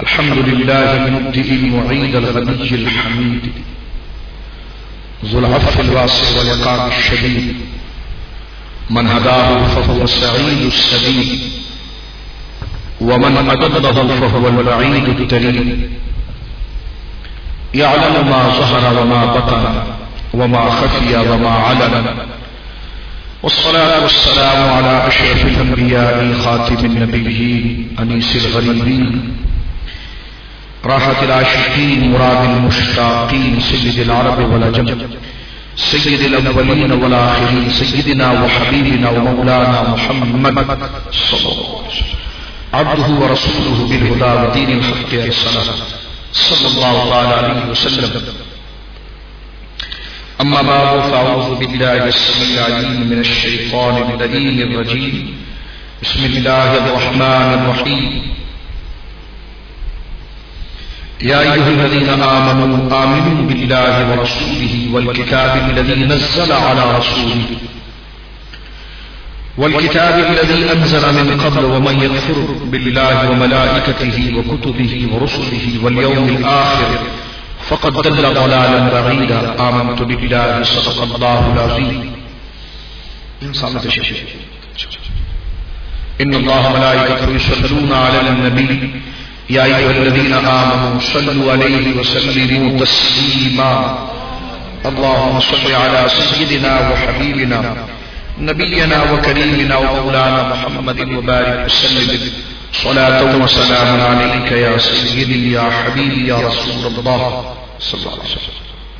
الحمد لله المبدئ المعيد الغني الحميد ذو العفو الواسع والعقاب الشديد من هداه فهو السعيد السديد ومن أضله فهو البعيد التليد يعلم ما ظهر وما بطن وما خفي وما علن والصلاة والسلام على أشرف الأنبياء خاتم النبيين أنيس الغريبين راحة العاشقين مراد المشتاقين سيد العرب والعجم سيد الأولين والآخرين سيدنا وحبيبنا ومولانا محمد صلى الله عليه وسلم عبده ورسوله بالهدى ودين الحق والسلام صلى الله عليه وسلم. أما بعد فأعوذ بالله السميع العليم من الشيطان اللعين الرجيم. بسم الله الرحمن الرحيم. يا أيها الذين آمنوا بالله ورسوله والكتاب الذي نزل على رسوله والكتاب الذي أنزل من قبل ومن يكفر بالله وملائكته وكتبه ورسله واليوم الآخر فقد ضل ضلالا بعيدا. آمنت بالله صدق الله العظيم. إن الله وملائكته يصلون على النبي يا أيها الذين آمنوا صلوا عليه وسلموا تسليما. اللهم صل على سيدنا وحبيبنا نبينا وكريمنا ومولانا محمد وبارك وسلم صلاة وسلام عليك يا سيدي يا حبيبي يا رسول الله صلى الله عليه وسلم.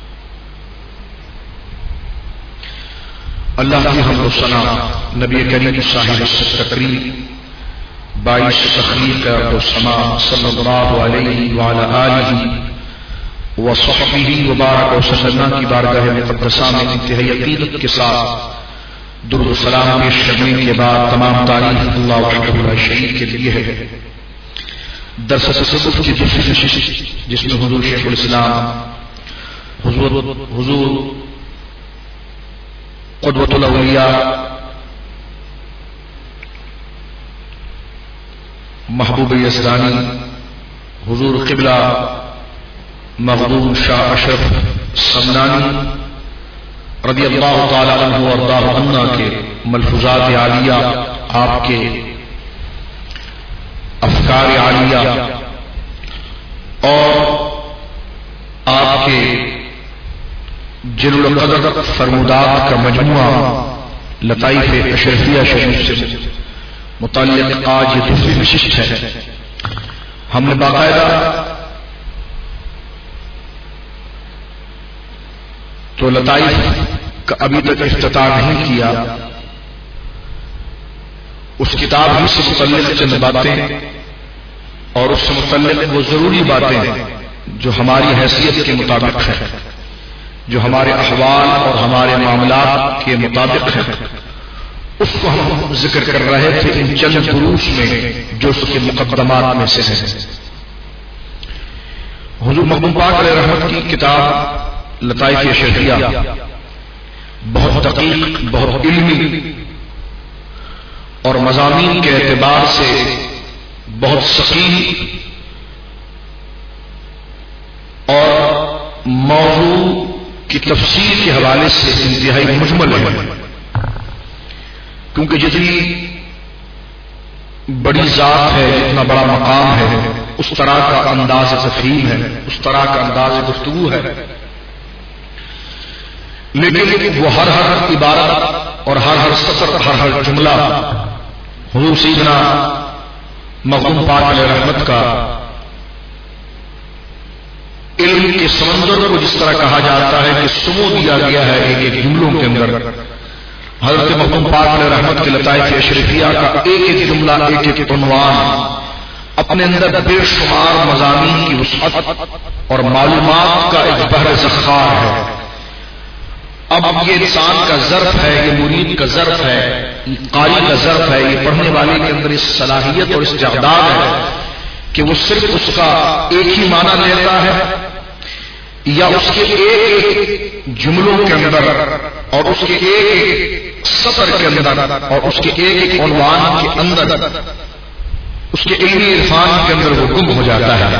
اللہ کی حمد و ثنا نبی کریم صاحب التکریم باعث تخلیق و سما صلی اللہ علیہ وعلی آلہ وصحبہ وبارک وسلم کی بارگاہ مقدسہ میں انتہائی عقیدت کے ساتھ درود و سلام پیش کرنے کے بعد تمام تعریف اللہ وحدہ لا شریک کے لیے ہے. درس تصوف کی دوسری نشست جس میں حضور شیخ الاسلام حضور قدوۃ الاولیاء محبوب یزدانی حضور قبلہ مخدوم شاہ اشرف سمنانی رضی اللہ تعالی عنہ وارضاہ عنہ کے ملفوظات عالیہ، آپ کے افکار عالیہ اور آپ کے جلوہ القدر فرمودات کا مجموعہ لطائف اشرفیہ شریف سے متعلق آج یہ دوسری نشست ہے. ہم نے باقاعدہ تو لطائف کا ابھی تک افتتاح نہیں کیا. اس کتاب ہی سے متعلق چند باتیں اور اس سے متعلق وہ ضروری باتیں جو ہماری حیثیت کے مطابق ہے، جو ہمارے احوال اور ہمارے معاملات کے مطابق ہے، اس کو ہم ذکر کر رہے تھے ان چند دروس میں جو اس کے مقدمات میں سے ہیں. حضور مخدوم پاک علیہ رحمت کی کتاب لطائف اشرفیہ بہت دقیق، بہت علمی اور مضامین کے اعتبار سے بہت ثقیل اور موضوع کی تفصیل کے حوالے سے انتہائی مجمل ہے. کیونکہ جتنی بڑی ذات ہے، جتنا بڑا مقام ہے، اس طرح کا انداز تفہیم ہے، اس طرح کا انداز گفتگو ہے. لیکن وہ ہر عبارت اور ہر سطر، ہر جملہ حضور سیدنا مخدوم پاک علیہ رحمت کا علم کے سمندر کو جس طرح کہا جاتا ہے کہ سمو دیا گیا ہے ایک ایک جملوں کے اندر. حضرت مخدوم پاک علیہ رحمت کے لطائف اشرفیہ کا ایک ایک جملہ، ایک ایک عنوان اپنے اندر بے شمار مضامین کی وسعت اور معلومات کا ایک بحر ذخار ہے. اب یہ انسان کا ظرف ہے، یہ مرید کا ظرف ہے، قاری کا ظرف ہے، یہ پڑھنے والے کے اندر اس صلاحیت اور استعداد ہے کہ وہ صرف اس کا ایک ہی معنی لیتا ہے یا اس کے ایک ایک جملوں کے اندر اور اس کے ایک ایک سطر کے اندر اور اس کے ایک ایک عنوان کے اندر اس کے علمی عرفان کے اندر وہ گم ہو جاتا ہے.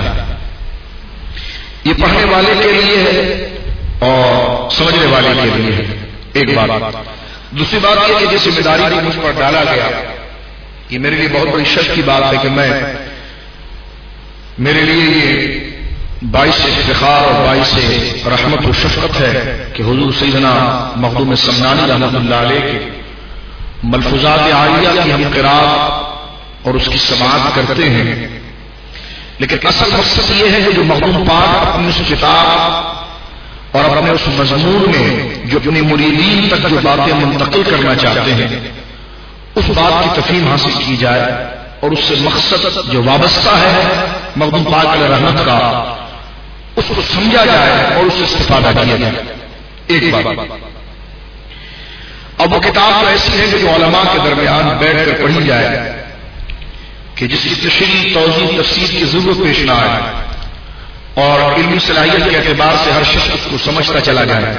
یہ پڑھنے والے کے لیے ہے اور سمجھنے والے کے لیے ہے. ایک بات. دوسری بات یہ کہ جس ذمہ داری کو مجھ پر ڈالا گیا، یہ میرے لیے بہت بڑی شرف کی بات ہے کہ میرے لیے یہ باعث افتخار اور باعث رحمت و شفقت ہے کہ حضور سیدنا مخدوم سمنانی رحمۃ اللہ علیہ کے ملفوظات عالیہ کی ہم قرات اور اس کی سماعت کرتے ہیں. لیکن اصل مقصد یہ ہے کہ جو مخدوم پاک اپنی اس کتاب اور اپنے اس مضمون میں جو اپنے مریدین تک جو باتیں منتقل کرنا چاہتے ہیں اس بات کی تفہیم حاصل کی جائے اور اس سے مقصد جو وابستہ ہے مخدوم پاک علیہ رحمت کا اس کو سمجھا جائے اور اس سے استفادہ کیا جائے. ایک بات. اب وہ کتاب تو ایسی ہے جو علماء کے درمیان بیٹھ کر پڑھی جائے کہ جس کی تشریح توضیح تفسیر کی ضرورت پیش نہ آئے اور علمی صلاحیت کے اعتبار سے ہر شخص اس کو سمجھتا چلا جائے.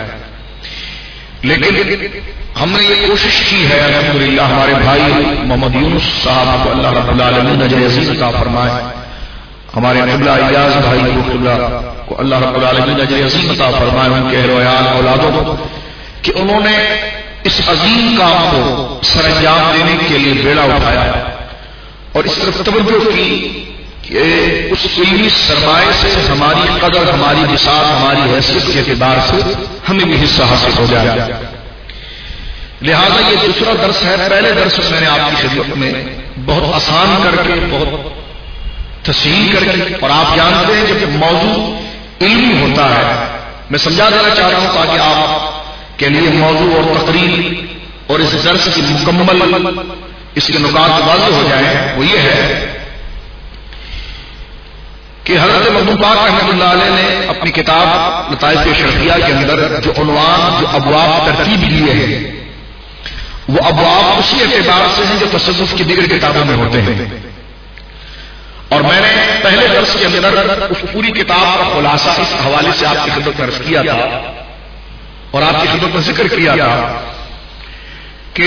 لیکن ہم نے یہ کوشش کی ہے الحمدللہ. ہمارے بھائی محمد یونس صاحب کو اللہ رب العالمین اجر عظیم عطا فرمائے، ہمارے قبلہ ایاز بھائی کو قبلہ کو اللہ رب العالمین اجر عظیم عطا فرمائے، ان کے اہل اولادوں کو کہ انہوں نے اس عظیم کام کو سر انجام دینے کے لیے بیڑا اٹھایا اور اس طرف توجہ کی کہ اس علمی سرمایہ سے ہماری قدر، ہماری بساط، ہماری حیثیت کے اعتبار سے ہمیں بھی حصہ حاصل ہو جائے. لہذا یہ دوسرا درس ہے. پہلے درس میں نے آپ کی خدمت میں بہت آسان کر کے، بہت تسہیل کر کے، اور آپ جانتے ہیں جب موضوع علمی ہوتا ہے میں سمجھا دینا چاہ رہا ہوں تاکہ آپ کے لیے موضوع اور تقریر اور اس درس کی مکمل اس کے نکات واضح ہو جائیں. وہ یہ ہے کہ حضرت مخدوم پاک رحمۃ اللہ علیہ نے اپنی کتاب لطائف شرفیہ کے اندر جو عنوان، جو ابواب ترتیب دیے ہیں وہ ابواب اسی اعتبار سے ہیں جو تصوف کی دیگر کتابوں میں ہوتے ہیں. اور میں نے پہلے درس کے اندر اس پوری کتاب کا خلاصہ اس حوالے سے آپ کی خدمت میں عرض کیا تھا اور آپ کی خدمت میں ذکر کیا تھا کہ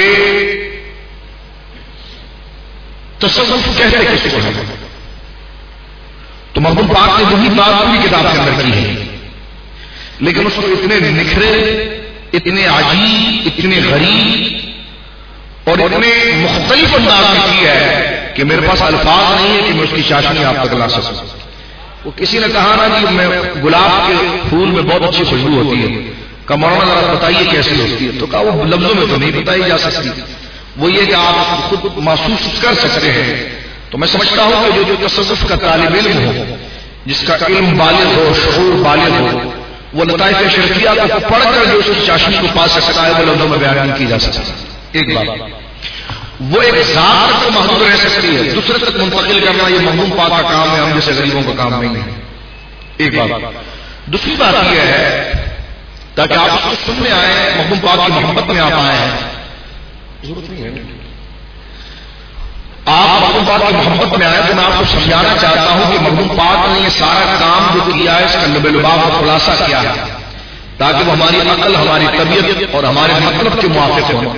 تصوف کہتے کس کو ہے. تو مخدوم پاک نے وہی بات پوری کتاب کے اندر کی ہے، لیکن اس کو اتنے نکھرے، اتنے عجیب، اتنے غریب اور اتنے مختلف انداز میں کی ہے کہ میرے پاس الفاظ نہیں ہے کہ میں اس کی چاشنی آپ تک لا سکوں. وہ کسی نے کہا نا کہ میں گلاب کے پھول میں بہت اچھی خوشبو ہوتی ہے، کہا مولانا ذرا بتائیے کیسی ہوتی ہے. تو کہا وہ لفظوں میں تو نہیں بتائی جا سکتی، وہ یہ کہ آپ خود محسوس کر سکتے ہیں. تو میں سمجھتا ہوں کہ جو تصوف کا طالب علم ہو، جس کا علم بالغ ہو، شعور بالغ ہو، وہ لطائف شرفیہ کو پڑھ کر جو اس کی چاشنی کو پا سکتا ہے وہ لفظوں میں بیان نہیں کی جا سکتا. ایک بات. وہ ایک ذات تک محدود رہ سکتی ہے، دوسرے تک منتقل کرنا یہ مخدوم پاک کا کام ہے، ہم جیسے غریبوں کا کام نہیں ہے. ایک بات. دوسری بات یہ ہے تاکہ آپ اس کو سننے آئے، مخدوم پاک کی محبت میں آپ آئے ہیں، ضرورت نہیں ہے آپ مخدوم پاک کی محبت میں آئے تو میں آپ کو سمجھانا چاہتا ہوں کہ مخدوم پاک نے یہ سارا کام جو کیا ہے اس کا لب لباب اور خلاصہ کیا ہے تاکہ وہ ہماری عقل، ہماری طبیعت اور ہمارے مطلب کے موافق ہوں.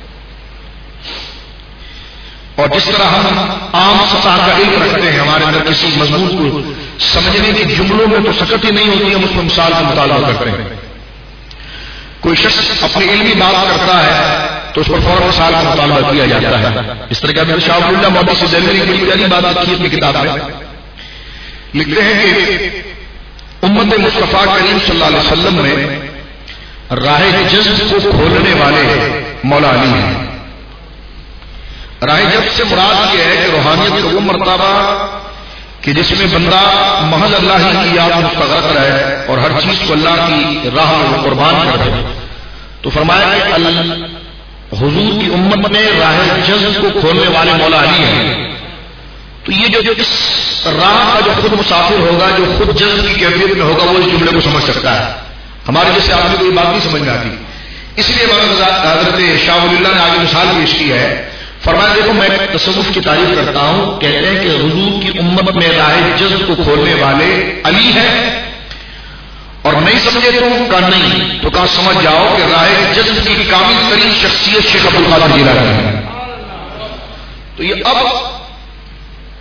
اور جس طرح ہم عام سطح کا علم رکھتے ہیں، ہمارے اندر کسی مضمون کو سمجھنے کے جملوں میں تو سکت ہی نہیں ہوتی، ہم اس میں مثال کا مطالبہ کرتے ہیں. کوئی شخص اپنی علمی بات کرتا ہے تو اس پر فوراً مثال کا مطالبہ کیا جاتا ہے. اس طرح کا شاہ اللہ مودی سے دہلوی نے بڑی پیاری بات لکھی اپنی کتاب میں. لکھتے ہیں کہ امت مصطفیٰ کریم صلی اللہ علیہ وسلم میں راہ جذب کو کھولنے والے مولا علی ہیں. راہ جذب سے مراد یہ ہے کہ روحانیت کا وہ مرتبہ کہ جس میں بندہ محض اللہ ہی کی یاد مستغرق رہے اور ہر چیز کو اللہ کی راہ میں قربان کر دے. تو فرمایا کہ حضور کی امت میں راہ جذب کو کھولنے والے مولا علی ہیں. تو یہ جو اس راہ کا جو خود مسافر ہوگا، جو خود جذب کی کیفیت میں ہوگا، وہ اس جملے کو سمجھ سکتا ہے. ہمارے جیسے آدمی کو یہ بات نہیں سمجھ میں آتی. اس لیے حضرت شاہ ولی اللہ نے آگے مثال پیش کی ہے. فرمایا دیکھو میں تصوف کی تعریف کرتا ہوں، کہتے ہیں کہ حضور کی امت میں راہ جذب کو کھولنے والے علی ہیں. اور نہیں سمجھے تو کہا نہیں، تو کہا سمجھ جاؤ کہ راہ جذب کی کامل ترین شخصیت شیخ عبد القادر جیلانی ہے. تو یہ اب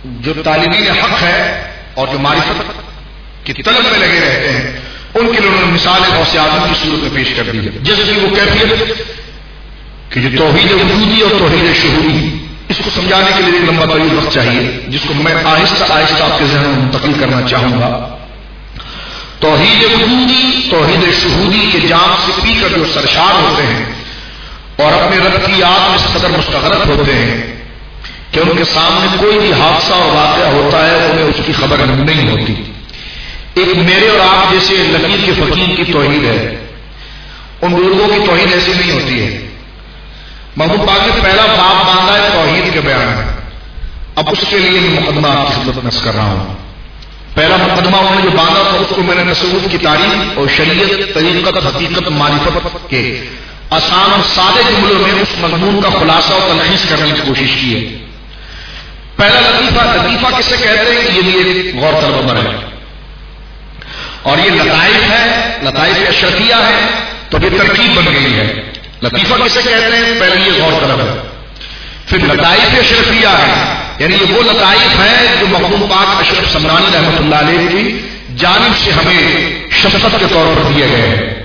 جو طالبین حق ہے اور جو معرفت کی طلب میں لگے رہتے ہیں ان کے لیے انہوں نے مثال غوث اعظم کی صورت میں پیش کر دی ہے، جیسے کہ وہ کیفیت کہ جو توحید وجودی اور توحید شہودی، اس کو سمجھانے کے لیے ایک لمبا طویل وقت چاہیے جس کو میں آہستہ آہستہ آپ کے ذہن میں منتقل کرنا چاہوں گا۔ توحید وجودی توحید شہودی کے جام سے پی کر جو سرشار ہوتے ہیں اور اپنے رب کی یاد میں اس قدر مستغرق ہوتے ہیں کہ ان کے سامنے کوئی بھی حادثہ اور واقعہ ہوتا ہے انہیں اس کی خبر نہیں ہوتی۔ ایک میرے اور آپ جیسے لکیر کے فقیر کی توحید ہے، ان بزرگوں کی توحید ایسی نہیں ہوتی ہے۔ محمود پاک نے پہلا باب باندھا ہے توحید کے بیان میں، اب اس کے لیے مقدمہ آپ کی خدمت میں کر رہا ہوں۔ پہلا مقدمہ انہوں نے جو باندھا تھا اس کو میں نے تصوف کی تاریخ اور شریعت، طریقت، حقیقت، معرفت کے آسان اور سادے جملوں میں اس مضمون کا خلاصہ اور تلخیص کرنے کی کوشش کی ہے۔ پہلا لطیفہ کسے کہتے ہیں کہ یہ بھی ایک غور طلب عمر ہے اور یہ لطائف ہے، لطائف اشرفیہ ہے، تو یہ ترکیب بن گئی ہے۔ لطیفہ کسے کہتے ہیں؟ پہلے یہ غور طلب ہے، پھر لطائف اشرفیہ ہے، یعنی یہ وہ لطائف ہے جو مخدوم پاک اشرف سمرانی رحمۃ اللہ علیہ کی جانب سے ہمیں شفقت کے طور پر دیے گئے ہیں۔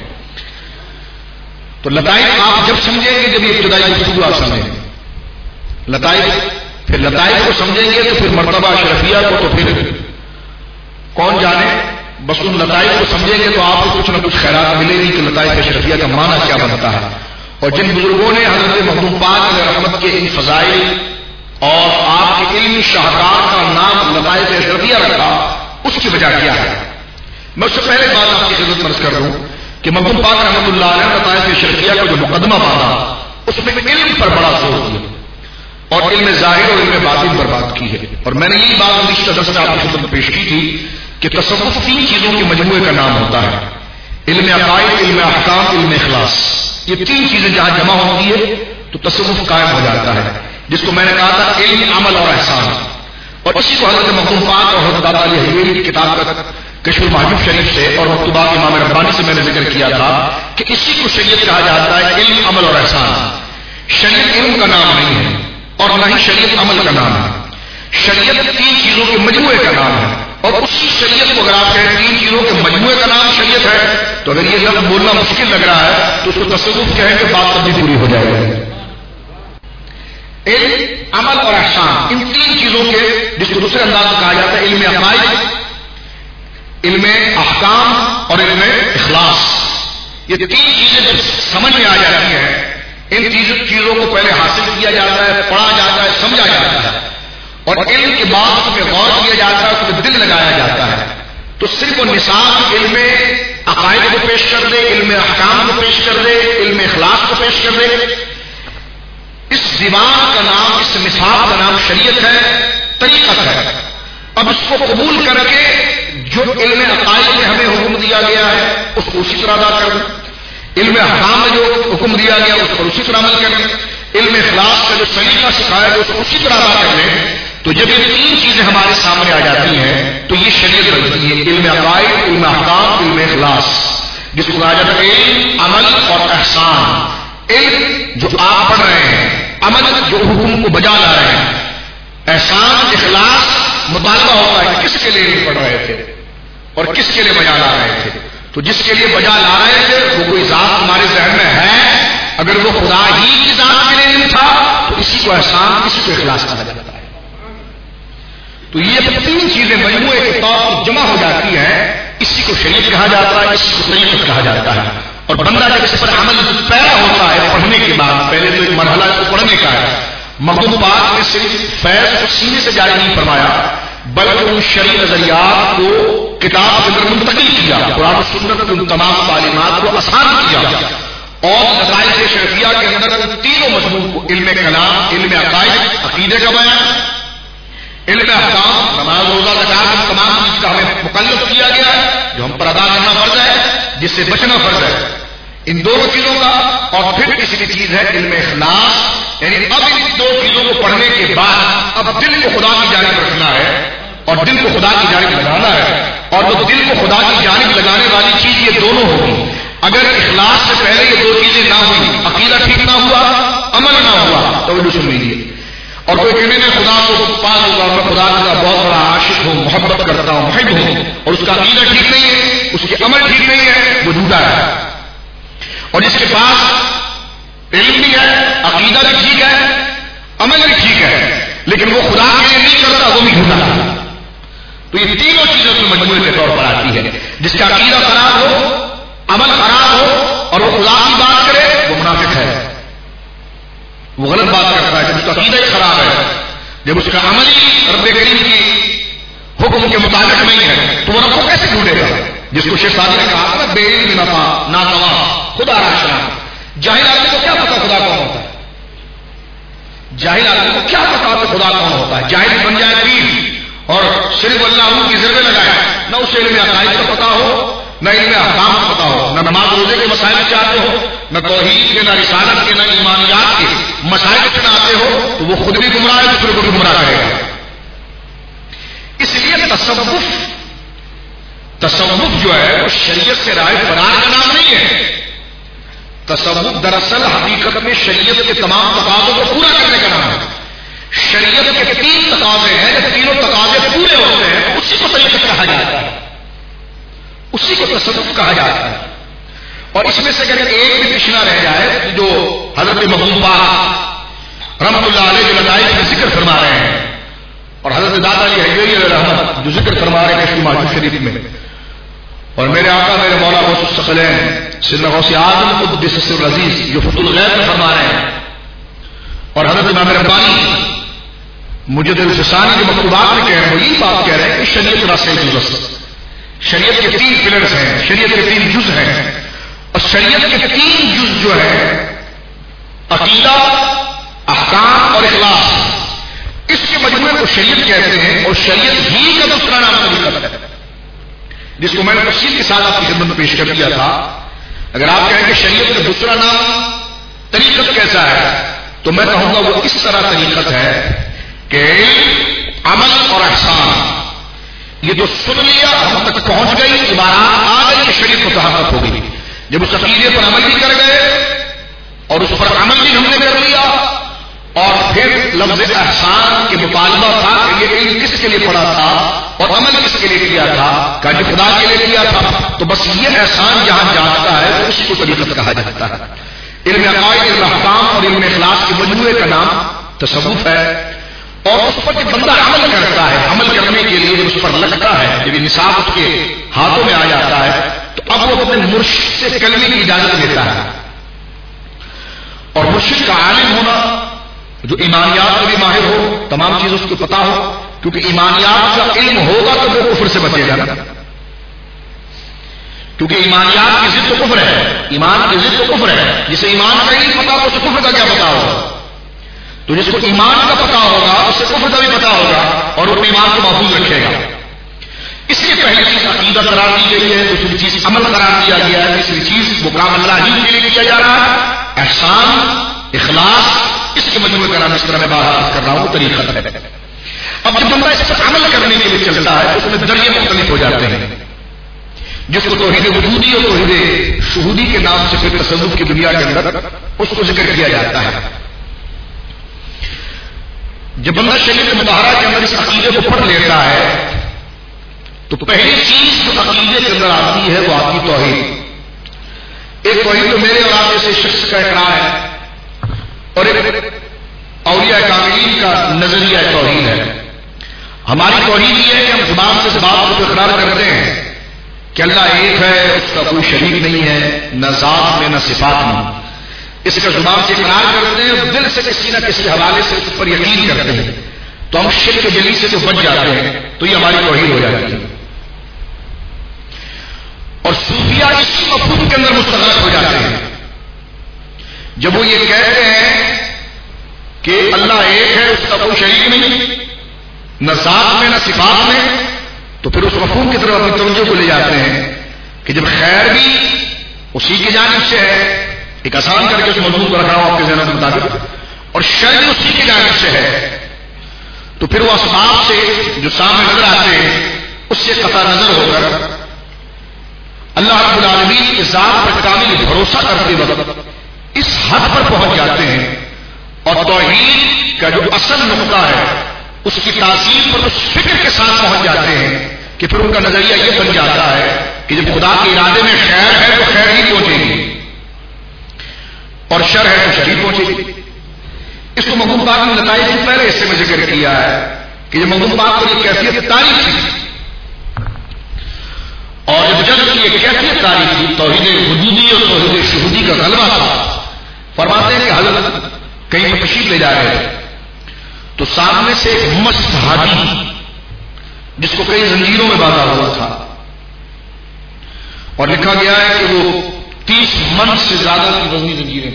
تو لطائف آپ جب سمجھیں گے جب یہ ابتدائی گفتگو آپ سمجھیں لطائف، پھر لطائف کو سمجھیں گے تو پھر مرتبہ اشرفیہ کو، تو پھر کون جانے، بس ان لطائف کو سمجھیں گے تو آپ کو کچھ نہ کچھ خیرات ملے گی کہ لطائف اشرفیہ کا معنی کیا بنتا ہے۔ اور جن بزرگوں نے حضرت مخدوم پاک علیہ رحمت کے ان فضائل اور آپ کے علمی شاہکار کا نام لطائف اشرفیہ رکھا، اس کی وجہ کیا ہے؟ میں اس سے پہلے بات آپ کی خدمت میں عرض کر دوں کہ مخدوم پاک رحمۃ اللہ علیہ لطائف اشرفیہ کا جو مقدمہ باندھا اس میں علم پر بڑا زور دیا اور علم ظاہر اور علم باطن پر بات کی ہے۔ اور میں نے یہی بات گزشتہ درس میں آپ کی خدمت میں پیش کی تھی کہ تصوف تین چیزوں کے مجموعے کا نام ہوتا ہے: علم عقائد، علم احکام، علم اخلاص۔ یہ تین چیزیں جہاں جمع ہوتی ہے تو تصوف قائم ہو جاتا ہے، جس کو میں نے کہا تھا علم، عمل اور احسان۔ اور اسی کو حضرت مخدوم پاک اور حضرت داتا علی حویری کی کتاب کا کشف المحجوب شریف سے اور مکتوبات امام ربانی سے میں نے ذکر کیا تھا کہ اسی کو شریعت کہا جاتا ہے، علم، عمل اور احسان۔ شریعت علم کا نام نہیں ہے اور نہ ہی شریعت عمل کا نام ہے، شریعت تین چیزوں کے مجموعے کا نام ہے۔ اور اسی شریعت کو اگر آپ کہیں تین چیزوں کے مجموعے کا نام شریعت ہے تو اگر یہ لفظ بولنا مشکل لگ رہا ہے تو اس کو تصوف کہیں کہ بات تب بھی پوری ہو جائے گی۔ علم، عمل اور احسان، ان تین چیزوں کے، جس کو دوسرے انداز میں کہا جاتا ہے علم عقائد، علم احکام اور علم اخلاص، یہ تین چیزیں جب سمجھ میں آ جاتی ہیں، ان چیزوں کو پہلے حاصل کیا جاتا ہے، پڑھا جاتا ہے، سمجھا جاتا ہے اور علم کے بعد اس میں غور کیا جاتا ہے، اس میں دل لگایا جاتا ہے، تو صرف وہ نصاب علم عقائد کو پیش کر دے، علم احکام کو پیش کر دے، علم اخلاص کو پیش کر دے، اس دیوان کا نام، اس نصاب کا نام شریعت ہے، طریقت ہے۔ اب اس کو قبول کر کے جو علم عقائد میں ہمیں حکم دیا گیا ہے اس کو اسی طرح ادا کر دیں، علم احکام میں جو حکم دیا گیا اس پر اسی طرح عمل کریں، علم اخلاص کا جو طریقہ سکھایا گیا اس کو اسی طرح ادا کر لیں، تو جب یہ تین چیزیں ہمارے سامنے آ جاتی ہیں تو یہ شریعت بنتی ہے، علم عقائد، علم احکام، علم اخلاص، جس کو کہا جاتا ہے علم، عمل اور احسان۔ علم جو آپ پڑھ رہے ہیں، عمل جو حکم کو بجا لا رہے ہیں، احسان، اخلاص مطالبہ ہوتا ہے کس کے لیے علم پڑھ رہے تھے اور کس کے لیے بجا لا رہے تھے۔ تو جس کے لیے بجا لا رہے تھے وہ کوئی ذات ہمارے ذہن میں ہے، اگر وہ خدا ہی کی ذات کے لیے علم تھا تو اسی کو احسان، اسی کو اخلاص کہا جاتا ہے۔ تو یہ تین چیزیں مجموعے کے طور پر جمع ہو جاتی ہیں، اسی کو شریعت کہا جاتا ہے، اسی کو طریقت کہا جاتا ہے۔ اور بندہ جب اس پر عمل پیرا ہوتا ہے پڑھنے کے بعد، پہلے تو ایک مرحلہ اس کو پڑھنے کا ہے، مخدوم پاک نے صرف فیض کو سینے سے جاری نہیں فرمایا بلکہ ان شرعی نظریات کو کتاب کے اندر منتقل کیا، قرآن و سنت کی ان تمام تعلیمات کو آسان کیا اور نتائج شرعیہ کے اندر ان تینوں مضمون کو، علم کلام، علم عقائد، عقیدے کا بیان، علم احکام، نماز، روزہ، زکات، ان تمام چیز کا ہمیں مکلف کیا گیا ہے جو ہم پر ادا کرنا فرض ہے، جس سے بچنا فرض ہے، ان دونوں چیزوں کا۔ اور پھر تیسری چیز ہے علم اخلاص، یعنی اب ان دو چیزوں کو پڑھنے کے بعد اب دل کو خدا کی جانب رکھنا ہے اور دل کو خدا کی جانب لگانا ہے، اور وہ دل کو خدا کی جانب لگانے والی چیز یہ دونوں ہوگی۔ اگر اخلاص سے پہلے یہ دو چیزیں نہ ہوئی، عقیدہ ٹھیک نہ ہوا، عمل نہ ہوا، تو وہ سن لیجیے، اور کوئی کہنے میں خدا کو پاک ہوگا، میں خدا کا بہت بڑا عاشق ہوں، محبت کرتا ہوں، محب ہوں، اور اس کا عقیدہ ٹھیک نہیں ہے، اس کے عمل ٹھیک نہیں ہے، وہ جھوٹا ہے۔ اور جس کے پاس علم بھی ہے، عقیدہ بھی ٹھیک ہے، عمل بھی ٹھیک ہے، لیکن وہ خدا کے لیے نہیں کرتا، وہ بھی جھوٹا ہے۔ تو یہ تینوں چیزوں سے مجموعے کے طور پر آتی ہے۔ جس کا عقیدہ خراب ہو، عمل خراب ہو، اور وہ خدا کی بات کرے، وہ منافق ہے، وہ غلط بات کرتا ہے۔ جب اس کا عقیدہ ہی خراب ہے، جب اس کا عمل ہی رب کریم کی حکم کے مطابق نہیں ہے، تو وہ رب کو کیسے ڈھونڈے گا؟ جس کو شیخ سعدی نے کہا تھا نا، بے علم ناتواں خدا راشنا۔ جاہل آدمی کو کیا پتا خدا کون ہوتا ہے؟ جاہل آدمی کو کیا پتا کہ خدا کون ہوتا ہے؟ جاہل بن جائے پیر اور صرف اللہ کی ضربیں لگائے، نہ اسے علم عقائد کا پتا ہو، نہ علم احکام کا پتا ہو، نہ نماز روزے کے مسائل چاہتے ہو، نہ توحید کے، نہ رسالت کے، نہ ایمانیات کے مسائل چناتے ہو، تو وہ خود بھی گمراہ ہے، دوسرے کو بھی گمراہ کرے گا۔ اس لیے تصوف جو ہے وہ شریعت سے راہ فرار کا نام نہیں ہے۔ تصوف دراصل حقیقت میں شریعت کے تمام تقاضوں کو پورا کرنے کا نام ہے۔ شریعت کے 3 تقاضے ہیں، جب تینوں تقاضے پورے ہوتے ہیں تو اسی کو طریقت کہا جاتا ہے، اسی کو تصوف کہا جاتا ہے۔ اور اس میں سے اگر ایک بھی پچھنا رہ جائے، جو حضرت محبوب پاک رحمۃ اللہ علیہ کے لطائف کا ذکر فرما رہے ہیں، اور حضرت داتا علی حجویری علیہ رحمت جو ذکر فرما رہے ہیں کشف ماجد شریف میں، اور میرے آقا میرے مولا غوث الثقلین سیدنا غوث اعظم قدس سر العزیز جو فتح الغیب میں فرما رہے ہیں، اور حضرت امام ربانی مجدد الفسانی کے مکتوبات میں کہہ رہے ہیں، وہ یہ بات کہہ رہے ہیں کہ شریعت راستے شریعت کے 3 پلرز ہیں، شریعت کے 3 جز ہیں، اور شریعت کے 3 جز جو ہے عقیدہ، احکام اور اخلاص، اس کے مجموعے کو شریعت کہتے ہیں، اور شریعت ہی کا دوسرا نام طریقت ہے، جس کو میں نے تفصیل کے ساتھ آپ کی خدمت میں پیش کر دیا تھا۔ اگر آپ کہیں کہ شریعت کا دوسرا نام طریقت کیسا ہے، تو میں کہوں گا وہ اس طرح طریقت ہے کہ عمل اور احسان یہ جو سن لیا ہم تک پہنچ گئی، عبارات آ گئی کہ شریعت متحقق ہو گئی۔ جب اس عقیدے پر عمل بھی کر گئے اور اس پر عمل بھی ہم نے کر لیا، اور پھر لفظ احسان کے مطالبہ تھا کہ یہ علم کس کے لیے پڑا تھا اور عمل کس کے لیے کیا تھا، کہ جو خدا کے لیے کیا تھا، تو بس یہ احسان جہاں جاتا ہے تو اس کو طریقت کہا جاتا ہے۔ علم عقائد، علم احکام اور علم اخلاص کے مجموعے کا نام تصوف ہے، اور اس پر جب بندہ عمل کرتا ہے، عمل کرنے کے لیے جب اس پر لگتا ہے، جب یہ نصاب اس کے ہاتھوں میں آ جاتا ہے، تو اب وہ اپنے مرشد سے کلمے کی اجازت لیتا ہے۔ اور مرشد کا عالم ہونا، جو ایمانیات میں بھی ماہر ہو، تمام چیزوں اس کو پتا ہو، کیونکہ ایمانیات کا علم ہوگا تو وہ کفر سے بچے گا، کیونکہ ایمانیات کی ضد تو کفر ہے، ایمان کی ضد تو کفر ہے۔ جسے ایمان کا علم پتا ہو تو کفر کا کیا پتا ہوگا؟ تو جس کو ایمان کا پتا ہوگا اسے کفر کا بھی پتا ہوگا، اور وہ ایمان کو محفوظ رکھے گا۔ اس لیے پہلی چیز عقیدہ قرار دی گئی ہے، دوسری چیز عمل قرار دیا گیا ہے، تیسری چیز وہ کام اللہ ہی کے لیے کیا جا رہا ہے، احسان، اخلاص، اس کے مجموعے کا نام اس طرح میں بات کر رہا ہوں طریقت ہے۔ اب جب بندہ اس پر عمل کرنے کے لیے چلتا ہے اس میں درجے مختلف ہو جاتے ہیں، جس کو توحید وجودی اور توحید شہودی کے نام سے پھر تصوف کی دنیا کے اندر اس کو ذکر کیا جاتا ہے۔ جب بندہ شریعت مطہرہ کے اندر اس عقیدے کو پڑھ لیتا ہے تو پہلی چیز جو عقیدے کے اندر آتی ہے وہ آتی توحید۔ ایک توحید تو میرے اور آپ جیسے شخص کا اقرار ہے، اور ایک اولیاء کاملین کا نظریہ توحید ہے۔ ہماری توحید یہ ہے کہ ہم زبان سے اس بات کو اقرار کرتے ہیں کہ اللہ ایک ہے، اس کا کوئی شریک نہیں ہے، نہ ذات میں نہ صفات میں، اس کا زبان سے اقرار کرتے ہیں، دل سے کسی نہ کسی حوالے سے اس پر یقین کرتے ہیں، تو ہم شرک جلی سے تو بچ جاتے ہیں، تو یہ ہماری توحید ہو جاتی ہے۔ اور صوفیہ اسی مفہوم کے اندر مستغرق ہو جاتے ہیں، جب وہ یہ کہتے ہیں کہ اللہ ایک ہے، اس کا کوئی شریک نہیں، نہ ذات میں نہ صفات میں، تو پھر اس مفہوم کی طرف اپنی توجہ کو لے جاتے ہیں کہ جب خیر بھی اسی کی جانب سے ہے، ایک آسان کر کے اس موضوع کو رکھا ہوں آپ کے ذہن کے مطابق، اور شر بھی اسی کی جانب سے ہے، تو پھر وہ اسباب سے جو سامنے نظر آتے ہیں اس سے قطع نظر ہو کر اللہ رب العالمین کی ذات پر کامل بھروسہ کرتے وقت اس حد پر پہنچ جاتے ہیں اور توحید کا جو اصل نقطہ ہے اس کی تاثیر پر اس فکر کے ساتھ پہنچ جاتے ہیں کہ پھر ان کا نظریہ یہ بن جاتا ہے کہ جب خدا کے ارادے میں خیر ہے تو خیر ہی پہنچے گی اور شر ہے تو شر ہی پہنچے گی. اس کو مخدوم پاک نے لطائف سے پہلے حصے میں ذکر کیا ہے کہ جب مخدوم پاک کو یہ کیفیت تاریخ تھی اور جب جنگ کی یہ کیفیت تاریخ تھی توحید وجودی اور توحید شہودی کا غلبہ تھا. فرماتے ہیں کہ حضرت کہیں پر تشریف لے جا رہے تھے تو سامنے سے ایک مست صحابی جس کو کئی زنجیروں میں باندھا ہوا تھا اور لکھا گیا ہے کہ وہ 30 من سے زیادہ کی وزنی زنجیریں،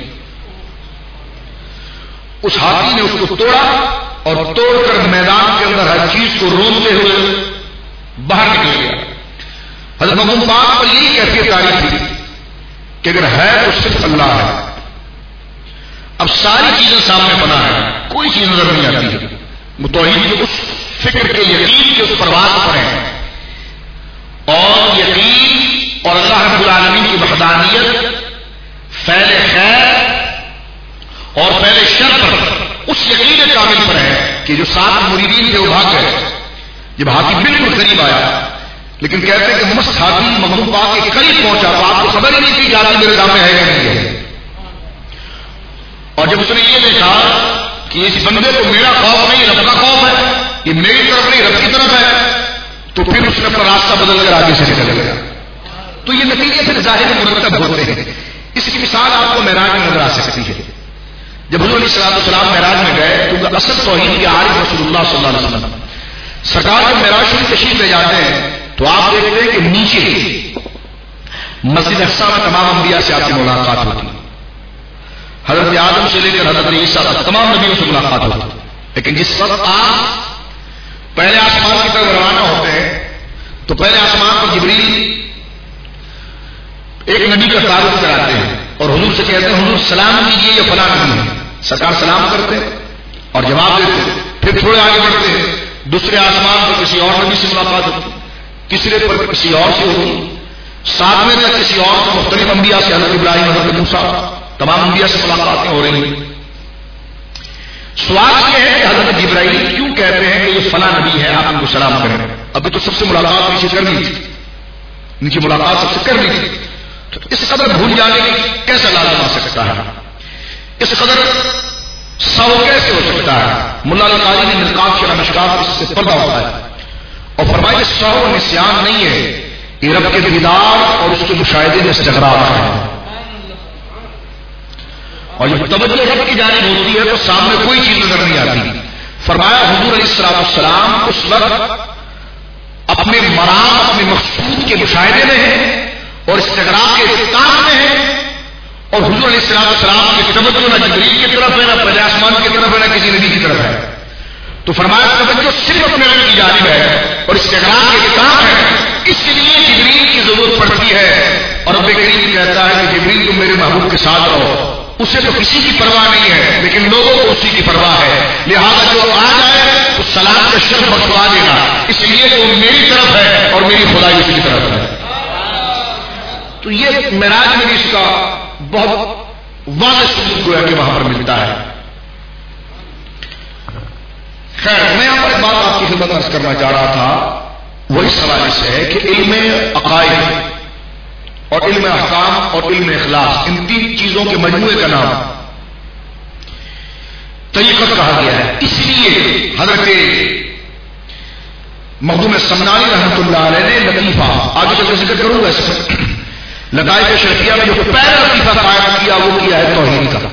اس ہاتھی نے اس کو توڑا اور توڑ کر میدان کے اندر ہر چیز کو روندتے ہوئے باہر نکل گیا. حضرت محمد پاک پر یہی کیفیت آ رہی تھی کہ اگر ہے تو صرف اللہ ہے. اب ساری چیزیں سامنے بنا ہے، کوئی چیز نظر نہیں آتی ہے. توحید جو اس فکر کے یقین کے اس پرواز پر ہے اور یقین اور اللہ رب العالمین کی وحدانیت فعل خیر اور فعل شر پر اس یقین کامل پر ہے کہ جو 7 مریدین تھے وہ بھاگ گئے. جب ہاتھی بالکل قریب آیا لیکن کہتے ہیں کہ مست ہاتھی مخدوم پاک کے قریب پہنچا تو آپ کو خبر ہی نہیں تھی کہ ہاتھی میرے سامنے ہے کہ نہیں ہے. اور جب اس نے یہ دیکھا کہ اس بندے کو میرا خوف نہیں رب کا خوف ہے، یہ میری طرف نہیں رب کی طرف ہے، تو پھر اس نے اپنا راستہ بدل کر آگے سے نکل گیا. تو یہ نتیجے پھر ظاہر مرتب ہوتے ہیں. اس کی مثال آپ کو معراج میں نظر آ سکتی ہے. جب حضور علیہ السلام معراج میں گئے تو اصل توحید کے عارف رسول اللہ صلی اللہ علیہ وسلم سرکار جب معراج شریف تشریف لے جاتے ہیں تو آپ دیکھتے ہیں کہ نیچے مسجد اقصی میں تمام انبیاء سے آپ کی ملاقات ہوتی، حضرت آدم سے لے کر حضرت عیسیٰ تک تمام نبیوں سے ملاقات ہوتی. لیکن جس وقت آپ پہلے آسمان کی طرف روانہ ہوتے ہیں تو پہلے آسمان پر جبریل ایک نبی کا تعارف کراتے ہیں اور حضور سے کہتے ہیں حضور سلام کیجیے یہ فلاں نبی ہے. سرکار سلام کرتے اور جواب دیتے. پھر تھوڑے آگے بڑھتے ہیں، دوسرے آسمان پر کسی اور نبی سے ملاقات ہوتی، تیسرے پر کسی اور سے ہوتی، 7ویں تک کسی اور مختلف انبیاء سے حضرت ابراہیم حضرت موسیٰ تمام انبیاء سے ملاقاتیں ہو رہی ہیں. سوال یہ ہے کہ حضرت جبرائیل کیوں کہتے ہیں کہ یہ فلاں نبی ہے آپ ان کو سلام کریں؟ ابھی تو سب سے ملاقات نیچے کرنی تھی، نیچے ملاقات سب سے کرنی تھی. تو اس قدر بھول جانے کی کیسا لازم آ سکتا ہے؟ اس قدر سو کیسے ہو سکتا ہے؟ ملا علی قاری نے ملکات شرح مشکات اس سے پردہ ہوتا ہے اور فرمایا کہ سو نسیان نہیں ہے، یہ رب کے دیدار اور اس کے مشاہدے میں استغراق ہے. اور جب توجہ رب کی جانب ہوتی ہے تو سامنے کوئی چیز نظر نہیں آتی. فرمایا حضور علیہ السلام اس وقت اپنے مرام اپنے مقصود کے مشاہدے میں ہیں اور استغراق کے افتتاح میں ہیں اور حضور علیہ السلام کی توجہ نہ جبریل کی طرف ہے نہ پہلے آسمان کی طرف ہے نہ کسی نبی کی طرف ہے. تو فرمایا توجہ صرف اپنے رب کی جانب ہے اور استغراق کے افتتاح ہے، اس لیے جبریل کی ضرورت پڑتی ہے. اور رب کریم کہتا ہے کہ جبریل تم میرے محبوب کے ساتھ رہو. اسے تو کسی کی پرواہ نہیں ہے لیکن لوگوں کو اسی کی پرواہ ہے، لہذا جو آ جائے تو سلام کا شرف بخشوا دینا، اس لیے کہ وہ میری طرف ہے اور میری خدائی اس کی طرف ہے. تو یہ معراج میں بھی اس کا بہت واضح ثبوت گویا کہ وہاں پر ملتا ہے. خیر میں یہاں پر ایک بات آپ کی خدمت عرض کرنا چاہ رہا تھا، وہ اس حوالے سے ہے کہ علم عقائد اور علم احکام اور علم اخلاص ان 3 چیزوں کے مجموعے کا نام طریقت کہا گیا ہے. اس لیے حضرت مخدوم سمنانی رحمۃ اللہ علیہ نے لطیفہ آگے چل کر ذکر کروں گا، اس میں لطائف شرفیہ میں جو پہلا لطیفہ قائم کیا وہ کیا ہے توحید کا.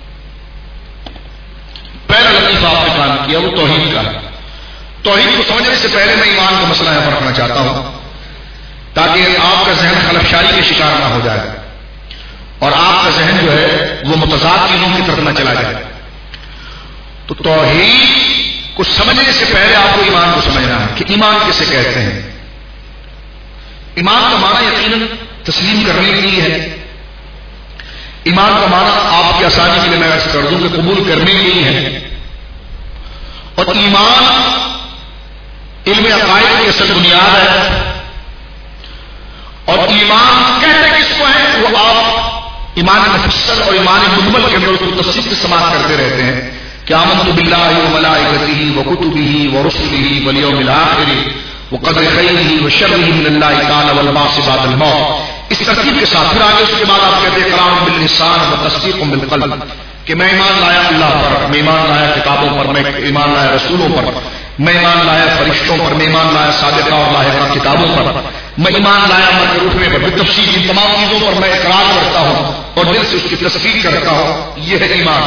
پہلا لطیفہ آپ نے قائم کیا وہ توحید کا ہے. توحید کو سمجھنے سے پہلے میں ایمان کا مسئلہ یہاں پر رکھنا چاہتا ہوں تاکہ آپ کا ذہن خلفشاری کے شکار نہ ہو جائے اور آپ کا ذہن جو ہے وہ متضاد چیزوں کی طرف نہ چلا جائے. تو توحید کو سمجھنے سے پہلے آپ کو ایمان کو سمجھنا ہے کہ ایمان کسے کہتے ہیں. ایمان کا معنی یقیناً تسلیم کرنے کے لیے ہے. ایمان کا معنی آپ کی آسانی کے لیے میں عرض کر دوں کہ قبول کرنے کے لیے ہے. اور ایمان علم عقائد کی اصل بنیاد ہے. اور ایمان کہتے کس کو ہے؟ وہ آپ ایمان مفصل اور ایمان مجمل کے اندر اس کو تفصیل سے سماعت کرتے رہتے ہیں کہ آمنت باللہ وملائکتہ وکتبہ ورسلہ والیوم الآخر وقدر خیرہ وشرہ من اللہ تعالی والبعث بعد الموت. اس ترتیب کے ساتھ پھر آگے اس کے بعد آپ کہتے ہیں اقرار باللسان وتصدیق بالقلب کہ میں ایمان لایا اللہ پر، میں ایمان لایا کتابوں پر، میں ایمان لایا رسولوں پر، میں ایمان لایا فرشتوں پر، میں ایمان لایا صادقہ اور لاحقہ کتابوں پر، میں ایمان لایا مر کے اٹھنے پر. بالتفصیل ان تمام چیزوں پر میں اقرار کرتا ہوں اور دل سے اس کی تصدیق کرتا ہوں. یہ ہے ایمان.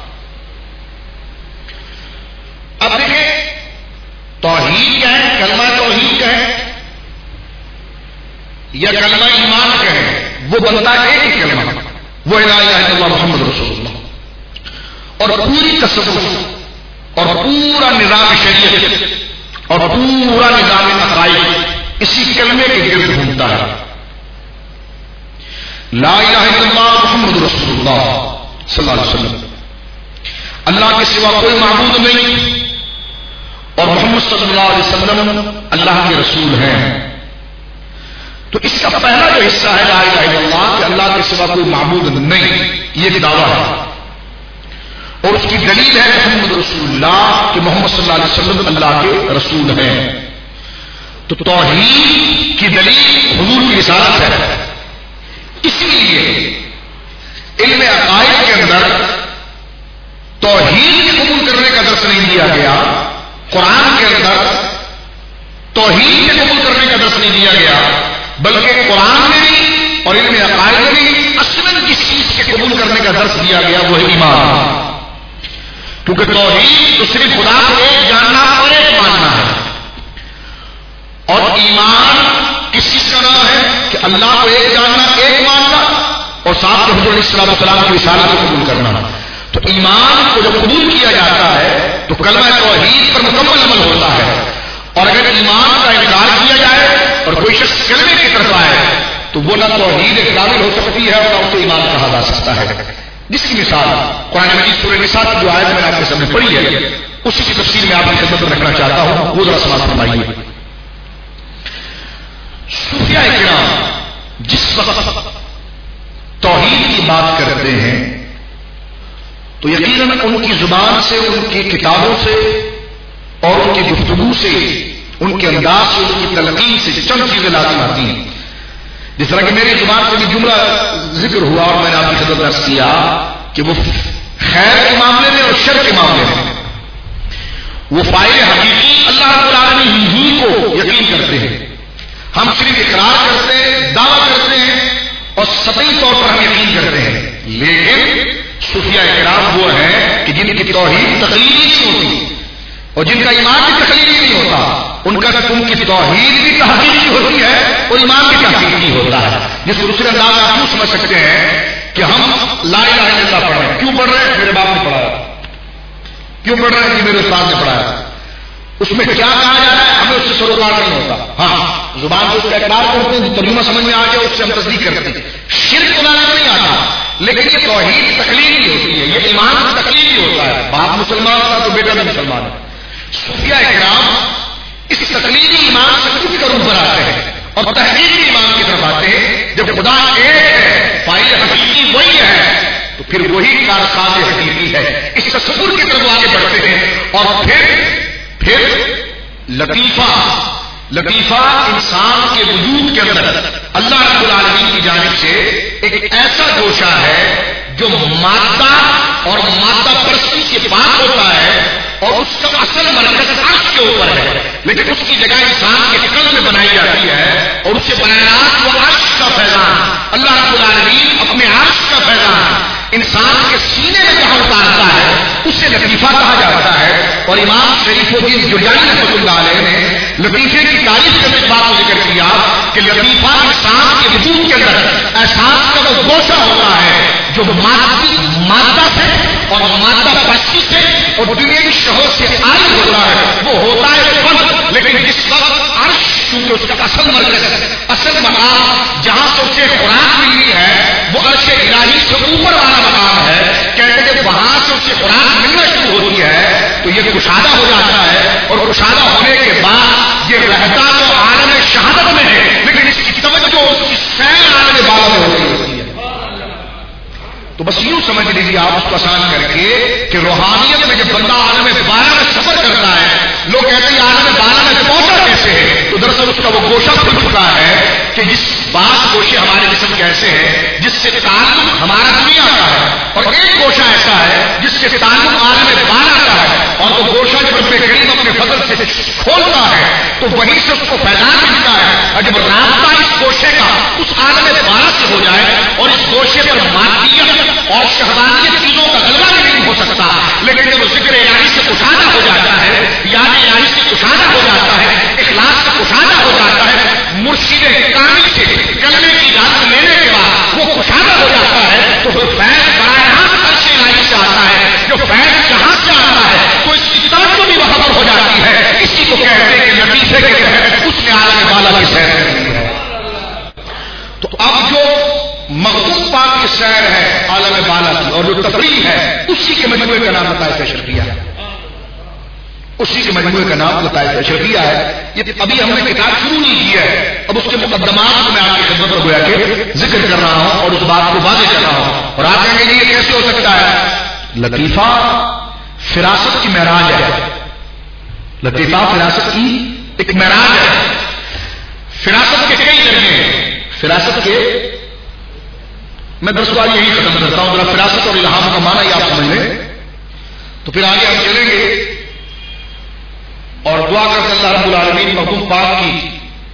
اب دیکھیں توحید کیا ہے؟ کلمہ توحید کا ہے یا کلمہ ایمان کا ہے؟ وہ بنتا ہے ایک ہی کلمہ، وہ لا الہ الا اللہ محمد رسول اللہ. اور پوری تصوف اور پورا نظام شریعت اور پورا نظام عقائد اسی کلمے کے گرد گھومتا ہے. لا الہ الا اللہ محمد رسول اللہ صلی اللہ علیہ وسلم، اللہ کے سوا کوئی معبود نہیں اور محمد صلی اللہ علیہ وسلم اللہ کے رسول ہیں. تو اس کا پہلا جو حصہ ہے لا الہ الا اللہ کہ اللہ کے سوا کوئی معبود نہیں، یہ دعویٰ ہے. اور اس کی دلیل ہے محمد رسول اللہ کہ محمد صلی اللہ علیہ وسلم اللہ کے رسول ہیں. تو توحید کی دلیل حضور کی رسالت ہے. اس لیے علم عقائد کے اندر توحید کے قبول کرنے کا درس نہیں دیا گیا، قرآن کے اندر توحید کے قبول کرنے کا درس نہیں دیا گیا، بلکہ قرآن میں بھی اور علم عقائد میں بھی اصلاً کس چیز کے قبول کرنے کا درس دیا گیا، وہ ہے ایمان. کیونکہ توحید تو صرف خدا کو ایک جاننا اور ایک ماننا ہے، اور ایمان کس چیز کا نام ہے کہ اللہ کو ایک جاننا، ایک ماننا اور ساتھ حضور علیہ الصلوۃ والسلام کی رسالت کو قبول کرنا. تو ایمان کو جب قبول کیا جاتا ہے تو کلمہ توحید پر مکمل عمل ہوتا ہے. اور اگر ایمان کا انکار کیا جائے اور کوئی شخص کلمے کی طرف آئے تو وہ نہ توحید کامل ہو سکتی ہے اور نہ اسے ایمان کہا جا سکتا ہے. جس کی مثال قرآن مجید سورہ نساء کی جو آیت میں نے آپ کے سامنے پڑھی ہے اسی کی تفصیل میں آپ کی خدمت میں رکھنا چاہتا ہوں، وہ ذرا سماعت فرمائیے. صوفیاء کرام جس وقت توحید کی بات کرتے ہیں تو یقیناً ان کی زبان سے، ان کی کتابوں سے اور ان کی گفتگو سے، ان کے انداز سے، ان کی تلقین سے چند چیزیں لازم آتی ہیں. جس طرح کہ میری زبان سے بھی جملہ ذکر ہوا اور میں نے آپ کی خدمت میں عرض کیا کہ وہ خیر کے معاملے میں اور شر کے معاملے میں وہ فاعل حقیقی اللہ رب العالمین ہی کو یقین کرتے ہیں. ہم صرف اقرار کرتے ہیں، دعویٰ کرتے ہیں اور سطحی طور پر ہم یقین کرتے ہیں. لیکن صوفیاء کرام وہ ہیں کہ جن کی توحید تقلیدی نہیں ہوتی اور جن کا ایمان بھی تقلیدی نہیں ہوتا، ان کی توحید بھی تحقیقی ہوتی ہے اور ایمان بھی تحقیقی ہوتا ہے. جس کو دوسرے انداز آپ کیوں سمجھ سکتے ہیں کہ ہم لا الہ الا اللہ پڑھ رہے ہیں. کیوں پڑھ رہے ہیں؟ میرے باپ نے پڑھایا. کیوں پڑھ رہے ہیں؟ کہ میرے استاد نے پڑھایا. اس میں کیا کہا جا رہا ہے ہمیں اس سے سروکار نہیں ہوتا. ہاں زبان سے اس کا اقرار کرتے ہیں، ترجمہ سمجھ میں آ گیا اس سے ہم تصدیق کرتے ہیں. شرک بنانا نہیں آتا، لیکن یہ توحید تقلیدی ہوتی ہے، یہ ایمان تقلیدی ہوتا ہے. باپ مسلمان تھا تو بیٹا بھی مسلمان ہے. صوفیاء کرام اس تقلیدی ایمان سے کچھ کا روپ بناتے ہیں اور تحقیقی ایمان کی طرف آتے ہیں. جب خدا ایک ہے، فاعل حقیقی وہی ہے، تو پھر وہی کارساز حقیقی ہے. اس تصور کی طرف آگے بڑھتے ہیں. اور پھر لطیفہ انسان کے وجود کے اندر اللہ رب العالمین کی جانب سے ایک ایسا گوشہ ہے جو مادہ اور مادہ پرستی کے پاس ہوتا ہے اور اس کا اصل مرکز عرش کے اوپر ہے، لیکن اس کی جگہ انسان کے قلب میں بنائی جاتی ہے اور اس سے بنایا وہ عرش کا فیضان. اللہ رب العالمین اپنے عرش کا فیضان انسان کے سینے میں جہاں اتارتا ہے اسے لطیفہ کہا جاتا ہے. اور امام شریف الدین جرجانی رحمۃ اللہ علیہ نے لطیفے کی تعریف کرنے کے بعد ذکر کیا کہ لطیفہ انسان کے وجود کے اندر احساس کا وہ گوشہ ہوتا ہے جو مادہ سے اور مادہ پرستی سے اور دنیاوی شہوت سے عاری ہوتا ہے. وہ ہوتا ہے فن، لیکن جس وقت عرش کیونکہ اس کا اصل مرکز، اصل مقام جہاں سے اسے خوراک ملنی ہے وہ عرش الہی سے اوپر والا مقام ہے. کہتے ہیں وہاں سے اسے خوراک ملنا شروع ہوتی ہے تو یہ کشادہ ہو جاتا ہے اور کشادہ ہونے کے بعد یہ رہتا تو عالم شہادت میں ہے، لیکن اس کی توجہ اس کی سیر عالم بالا میں ہو رہی ہوتی ہے. یوں سمجھ لیجیے آپ اس کو آسان کر کے کہ روحانیت میں جب بندہ عالم بالا میں سفر کرتا ہے، لوگ کہتے ہیں عالم بالا میں پہنچا کیسے ہے، تو دراصل اس کا وہ گوشہ کھل چکا ہے کہ جس بات گوشے ہمارے جسم کے ایسے ہیں جس سے تعلق ہمارا دنیا کا ہے، اور ایک گوشہ ایسا ہے جس سے تعلق عالم بالا کا ہے، اور وہ گوشہ جب رب کریم اپنے فضل سے کھولتا ہے تو وہیں سے اس کو فیضان ملتا ہے، اور جب رابطہ اس گوشے کا اس عالم بالا سے ہو جائے اور اس گوشے پر مادیت اور شہوانیت چیزوں کا غلبہ بھی نہیں ہو سکتا، لیکن جب ذکر الہی سے کشادہ ہو جاتا ہے، یاد الہی سے کشادہ ہو جاتا ہے، اخلاص سے کشادہ ہو جاتا ہے، مرشد کامل سے کلمے کی اجازت لینے کے بعد وہ کشادہ ہو جاتا ہے، تو وہ فیض براہ راست عرش الہی سے آتا ہے، جو فیض جہاں سے آتا ہے تو اس کی توجہ بھی وہاں پر ہو جاتی ہے، اسی کو کہتے ہیں کہ نتیجے کے تحت اس نے عالم بالا کی سیر کی ہے۔ تو اب جو مخدوم پاک کی سیر ہے عالم بالا کی، اور جو تفریح ہے اسی کے مجموعے کا نام لطائف اشرفیہ ہے، اسی کے مجموعے کا نام لطائف اشرفیہ ہے۔ یہ ابھی ہم نے کتاب شروع نہیں کی ہے، اب اس کے مقدمات کو میں آپ کی خدمت میں گویا کہ ذکر کر رہا ہوں اور اس بات کو واضح کر رہا ہوں، اور آپ کہیں گے یہ کیسے ہو سکتا ہے؟ لطیفہ فراست کی معراج ہے، لطیفہ فراست کی ایک معراج ہے۔ فراست کے کئی درجے ہیں، فراست کے میں درس کو یہی ختم کرتا ہوں، ذرا فراست اور الہام کا معنی آپ سمجھ لیں تو پھر آگے ہم چلیں گے، اور دعا کرتے اللہ رب العالمین مخدوم پاک کی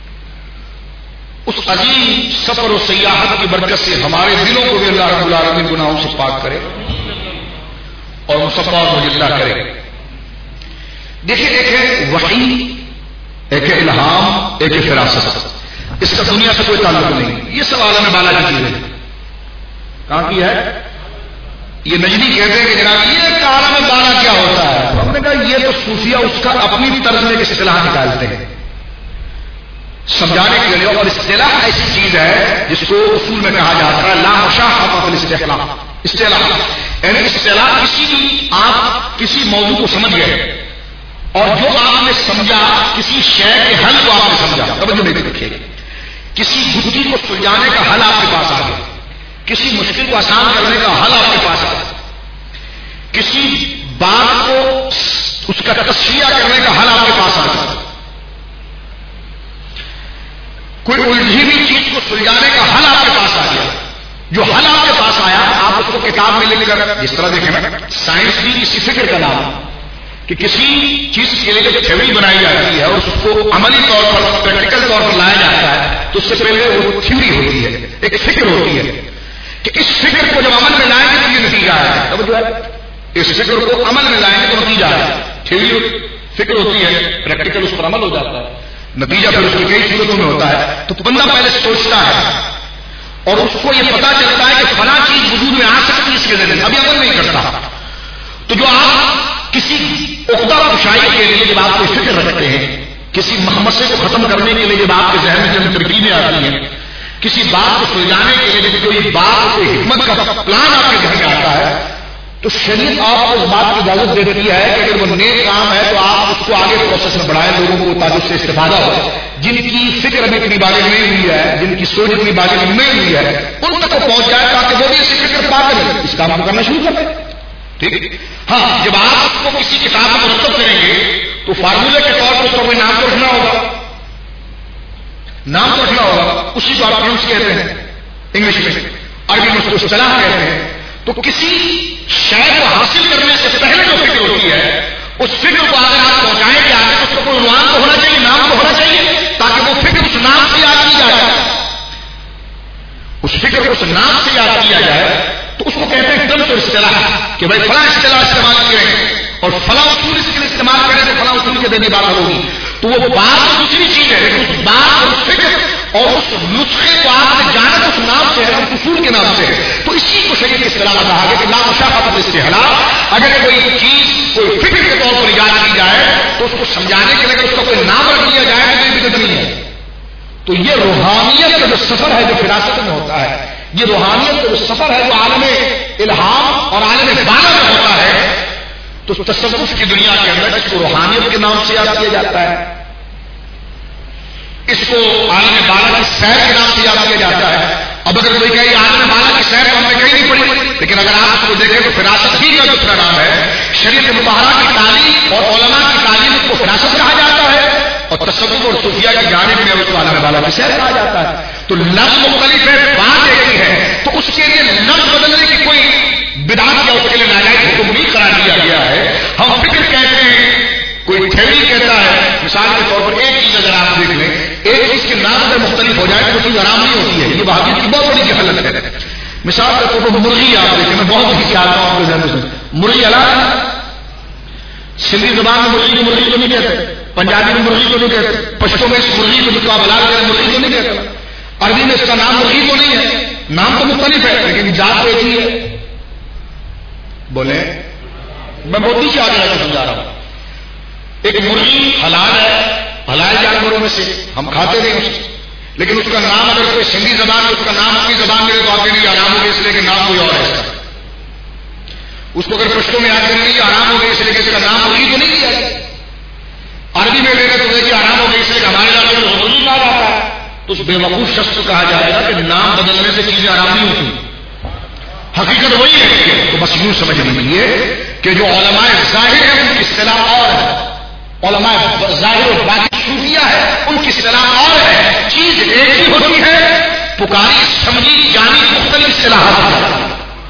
اس عظیم سفر و سیاحت کی برکت سے ہمارے دلوں کو بھی اللہ رب العالمین گناہوں سے پاک کرے اور مصفا اور مجلہ کرے۔ دیکھیں، ایک ہے وحی، ایک ہے الہام، ایک ہے فراست، اس کا دنیا سے کوئی تعلق نہیں، یہ سب عالم بالا کی چیز ہے۔ کہاں کی ہے؟ یہ نجدی کہتے ہیں کہ جناب یہ عالم بالا کیا ہوتا ہے؟ ہم نے کہا یہ تو صوفیہ اس کا اپنی طرز میں اصطلاح نکالتے ہیں سمجھانے کے لیے، اور اصطلاح ایسی چیز ہے جس کو اصول میں کہا جاتا ہے لا مشاحة الاصطلاح، اصطلاح یعنی اصطلاح آپ کسی موضوع کو سمجھ گئے اور جو آپ نے سمجھا کسی شے کے حل کو آپ نے سمجھا، توجہ نہیں رکھیے گا، کسی گتھی کو سلجھانے کا حل آپ کے پاس آ گیا، کسی مشکل کو آسان کرنے کا حل آپ کے پاس آ گیا، کسی بات کو اس کا تصفیہ کرنے کا حل آپ کے پاس آ گیا، کوئی الجھی ہوئی چیز کو سلجھانے کا حل آپ کے پاس آ گیا، جو حل آپ کے پاس آیا آپ اس کو کتاب میں لکھ کر، جس طرح دیکھیں نا سائنس بھی کسی فکر کا نام ہے کہ کسی چیز کے لیے جب تھیوری بنائی جاتی ہے اور اس کو عملی طور پر پریکٹیکل طور پر لایا جاتا ہے تو اس سے پہلے وہ تھیوری ہوتی ہے، ایک فکر ہوتی ہے کہ اس فکر کو جب عمل میں لائیں گے تو یہ نتیجہ ہے، اب جو ہے اس فکر کو عمل میں لائیں گے تو نتیجہ ہے، تھیوری فکر ہوتی ہے، پریکٹیکل اس پر عمل ہو جاتا ہے، نتیجہ پھر اس کی کئی صورتوں میں ہوتا ہے۔ تو بندہ پہلے سوچتا ہے اور اس کو یہ پتا چلتا ہے کہ فلاں چیز وجود میں آ سکتی ہے اس کے ذریعے، ابھی عمل نہیں کرتا، تو جو آپ کسی عقدہ کشائی کے لیے جب آپ کو فکر رکھتے ہیں، کسی مخمصے کو ختم کرنے کے لیے جب آپ کے ذہن میں جب ترکیبیں آتی ہیں، کسی بات کو سلجھانے کے لیے جب کوئی بات کوئی حکمت کا پلان آپ کے ذہن میں آتا ہے تو شریعت آپ کو اس بات کی اجازت دے دیتی ہے کہ اگر وہ نیک کام ہے تو آپ اس کو آگے پروسیس میں بڑھائیں، لوگوں کو تاکہ اس سے استفادہ ہو، جن کی فکر ابھی اتنی بالغ نہیں ہوئی ہے، جن کی سوچ اتنی بالغ نہیں ہوئی ہے، ان تک وہ پہنچ جائے تاکہ وہ بھی اسی فکر پا کر اس کام کو کرنا شروع کر دیں۔ ٹھیک، ہاں جب آپ اس کو کسی کتاب میں مرتب کریں گے تو فارمولے کے طور پر اس کا کوئی نام تو رکھنا ہوگا، نام تو رکھنا ہوگا، اسی کو آپ پرنس کہتے ہیں انگلش میں، عربی میں اس کو اصطلاح کہتے ہیں۔ تو کسی شے کو حاصل کرنے سے پہلے جو فکر ہوتی ہے اس فکر کو اگر آپ پہنچائیں گے آگے تو اس کا کوئی عنوان تو ہونا چاہیے، نام تو ہونا چاہیے تاکہ وہ فکر اس نام سے یاد کی جائے، اس فکر کو اس نام سے یاد کیا جائے، تو اس کو کہتے ہیں ٹرمز اور اصطلاح کہ بھائی فلاں اصطلاح استعمال کریں اور فلاں اصول اس کے لیے استعمال کریں تو فلاں اصول کے دینے بات ہوگی، تو وہ بات دوسری چیز ہے، لیکن اس بات اور اس فکر اور اس نسخے کو آپ نے جانا اس نام سے ہے، اس اصول کے نام سے ہے، تو اسی کو شریعت اصطلاح میں کہا گیا کہ لا مشاحة الاصطلاح، اگر کوئی چیز کوئی فکر کے طور پر ایجاد کی جائے تو اس کو سمجھانے کے لیے اگر اس کا کوئی نام رکھ دیا جائے تو یہ بدعت نہیں ہے۔ تو یہ روحانیت کا جو سفر ہے جو فراست میں ہوتا ہے، یہ روحانیت کا جو سفر ہے جو عالم الہام اور عالم بالا میں ہوتا ہے، تو تصوف کی دنیا کے اندر اس کو روحانیت کے نام سے یاد کیا جاتا ہے، اس کو عالم بالا کی سیر کے نام سے یاد کیا جاتا ہے، اب اگر کوئی کہے آدم بالا کی سیر ہم نے کہیں نہیں پڑھی، لیکن اگر آپ اس کو دیکھیں تو فراست ہی کا دوسرا نام ہے۔ شریعت مطہرہ کی تعلیم اور علماء کی تعلیم کو فراست کہا جاتا ہے، اور تصوف اور صوفیہ کی جانب میں اس کو عالم بالا کی سیر کہا جاتا ہے۔ تو لفظ مختلف ہے، بات ایک ہی ہے، تو اس کے لیے لفظ بدلنے کی کوئی بدعت یا اس کے لیے ناجائز حکم نہیں قرار دیا گیا ہے۔ ہم فکر کہتے ہیں، کوئی تھیوری کہتا ہے، مثال کے طور پر ایک چیز اگر آپ دیکھ لیں، ایک چیز کے نام اگر مختلف ہو جائے تو چیز آرام نہیں ہوتی ہے، یہ وہابیت کی بہت بڑی جہالت ہے۔ مثال کے طور پر مرغی آپ دیکھیں، میں بہت ہی چاہتا ہوں آپ کے ذہن میں، مرغی الگ، سندھی زبان میں مرغی کو مرغی کو نہیں کہتے، پنجابی میں مرغی کو نہیں کہتے، پشتو میں اس مرغی کو جس کو آپ الگ کہتے مرغی کو نہیں کہتے، عربی میں اس کا نام مرغی کو نہیں ہے، نام تو مختلف ہے لیکن ذات تو ایک ہی ہے۔ بولے میں بہت ہی چاہتا سمجھا رہا ہوں، ایک مرغی حلال ہے، حلال جانوروں میں سے ہم کھاتے نہیں اسے، لیکن اس کا نام اگر کوئی سندھی زبان میں اس کا نام اپنی زبان میں تو آپ کے لیے آرام ہوگا، اس لیے کہ نام کوئی اور ہے اس کا۔ اس کو اگر پشتوں میں یاد کرنے کے آرام ہوگا، اس لیے کہ اس کا نام مرغی تو نہیں کیا ہے، عربی میں لینا تو کہ آرام ہوگا، اس لیے کہ ہمارے علاقے میں مرغی کہا جاتا ہے، تو اس بے وقوف شخص کو کہا جائے گا کہ نام بدلنے سے چیزیں آرام نہیں ہوتی، حقیقت وہی ہے۔ تو بس یوں سمجھ لیجیے کہ جو علماء ظاہر ہیں ان کی اصطلاح اور ہے، علماء ظاہر و باطن صوفیہ ہے ان کی اصطلاح اور ہے، چیز ایک ہی ہوتی ہے، پکاری سمجھی جانی مختلف اصطلاحات ہیں۔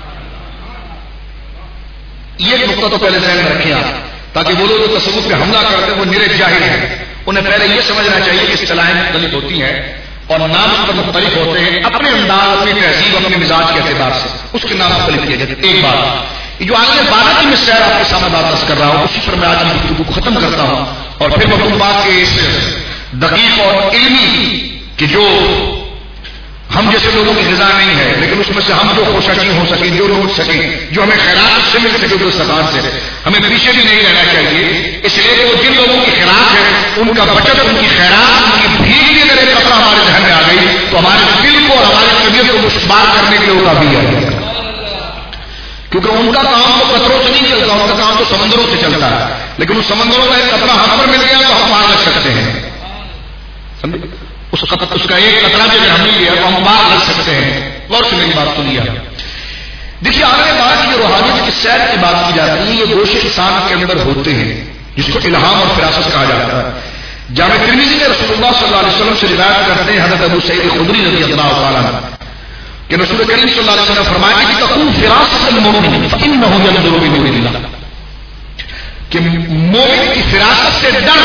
یہ نقطہ تو پہلے ذہن میں رکھیں آپ، تاکہ وہ لوگ جو تصوف پہ حملہ کرتے ہیں وہ نرے جاہل ہیں، انہیں پہلے یہ سمجھنا چاہیے کہ اصطلاحیں مختلف ہوتی ہیں اور نام پر مختلف ہوتے ہیں، اپنے انداز، اپنی تہذیب، اپنے مزاج کے اعتبار سے اس کے نام مختلف کیے جاتے ہیں۔ ایک بات جو آگے بارہ کی میں سیر آپ کے سامنے بات کر رہا ہوں، اسی پر میں آج کی گفتگو کو ختم کرتا ہوں، اور پھر مطلوب بات کے اس دقیق اور علمی کہ جو ہم جیسے لوگوں کی غذا نہیں ہے، لیکن اس میں سے ہم جو خوشی ہو سکیں، جو لوٹ سکیں، جو ہمیں خیرات سے مل سکے اس زبان سے، ہمیں پیچھے بھی نہیں رہنا چاہیے۔ اس لیے کہ وہ جن لوگوں کی خیرات ہے ان کا بچت، ان کی خیرات، ان کی بھیڑ بھی اگر ایک قطرہ ہمارے ذہن میں آ گئی تو ہمارے دل کو اور ہماری طبیعت کو مشبار کرنے کے لیے وہ کافی ہے، کیونکہ ان کا کام تو قطروں سے نہیں چلتا، ان کا کام تو سمندروں سے چلتا ہے، لیکن اس سمندروں کا ایک قطرہ ہم پر مل گیا تو ہم پار لگ سکتے ہیں، سمجھے؟ اس کا ایک قطرہ بھی اگر ہم نے لیا تو ہم پار لگ سکتے ہیں۔ غور سے میری بات سنیے۔ دیکھیے آگے بات یہ روحانیت کی سیر کی بات کی جاتی ہے، یہ گوشے انسان کے اندر ہوتے ہیں جس کو الہام اور فراست کہا جاتا ہے۔ جامع ترمذی میں رسول اللہ صلی اللہ علیہ وسلم سے روایت کرتے ہیں حضرت ابو سعید خدری رضی اللہ تعالیٰ عنہ کہ رسول کریم صلی اللہ علیہ وسلم فرمایا کہ تقوم فراست المؤمن فإنه ينظر بنور اللہ، کہ مومن کی فراست سے ڈر،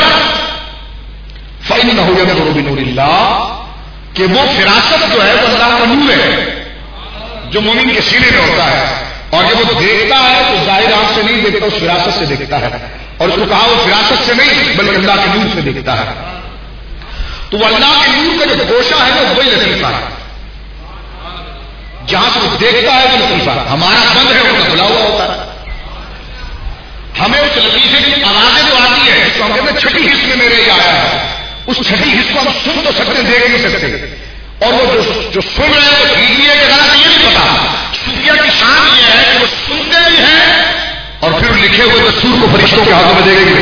فإنه ينظر بنور اللہ، کہ وہ فراست جو ہے وہ اللہ کا نور ہے جو مومن کے سینے میں ہوتا ہے، اور جب وہ دیکھتا ہے تو ظاہر آنکھ سے نہیں دیکھتا، اس فراست سے دیکھتا ہے، اور اس کو کہا وہ فراست سے نہیں بلکہ اللہ کے نور سے دیکھتا ہے۔ تو وہ اللہ کے نور کا جو گوشہ ہے وہ وہی لطیفہ ہے، جہاں سے وہ دیکھتا ہے وہ لطیفہ ہے، ہمارا بند ہے وہ کھلا ہوا ہوتا ہے، ہمیں اس لطیفے کی آوازیں جو آتی ہے اس کو ہم کہتے ہیں چھٹی حص میں میرے یہ آیا ہے، اس چھٹی حص کو ہم سن تو سکتے دیکھ نہیں سکتے، اور وہ جو سن رہے ہیں وہ ٹھیک ہے کہ غلط یہ نہیں پتا۔ صوفیہ کی شان یہ ہے کہ وہ سنتے بھی ہیں اور پھر لکھے ہوئے دستور کو فرشتوں کے ہاتھوں میں دے گے،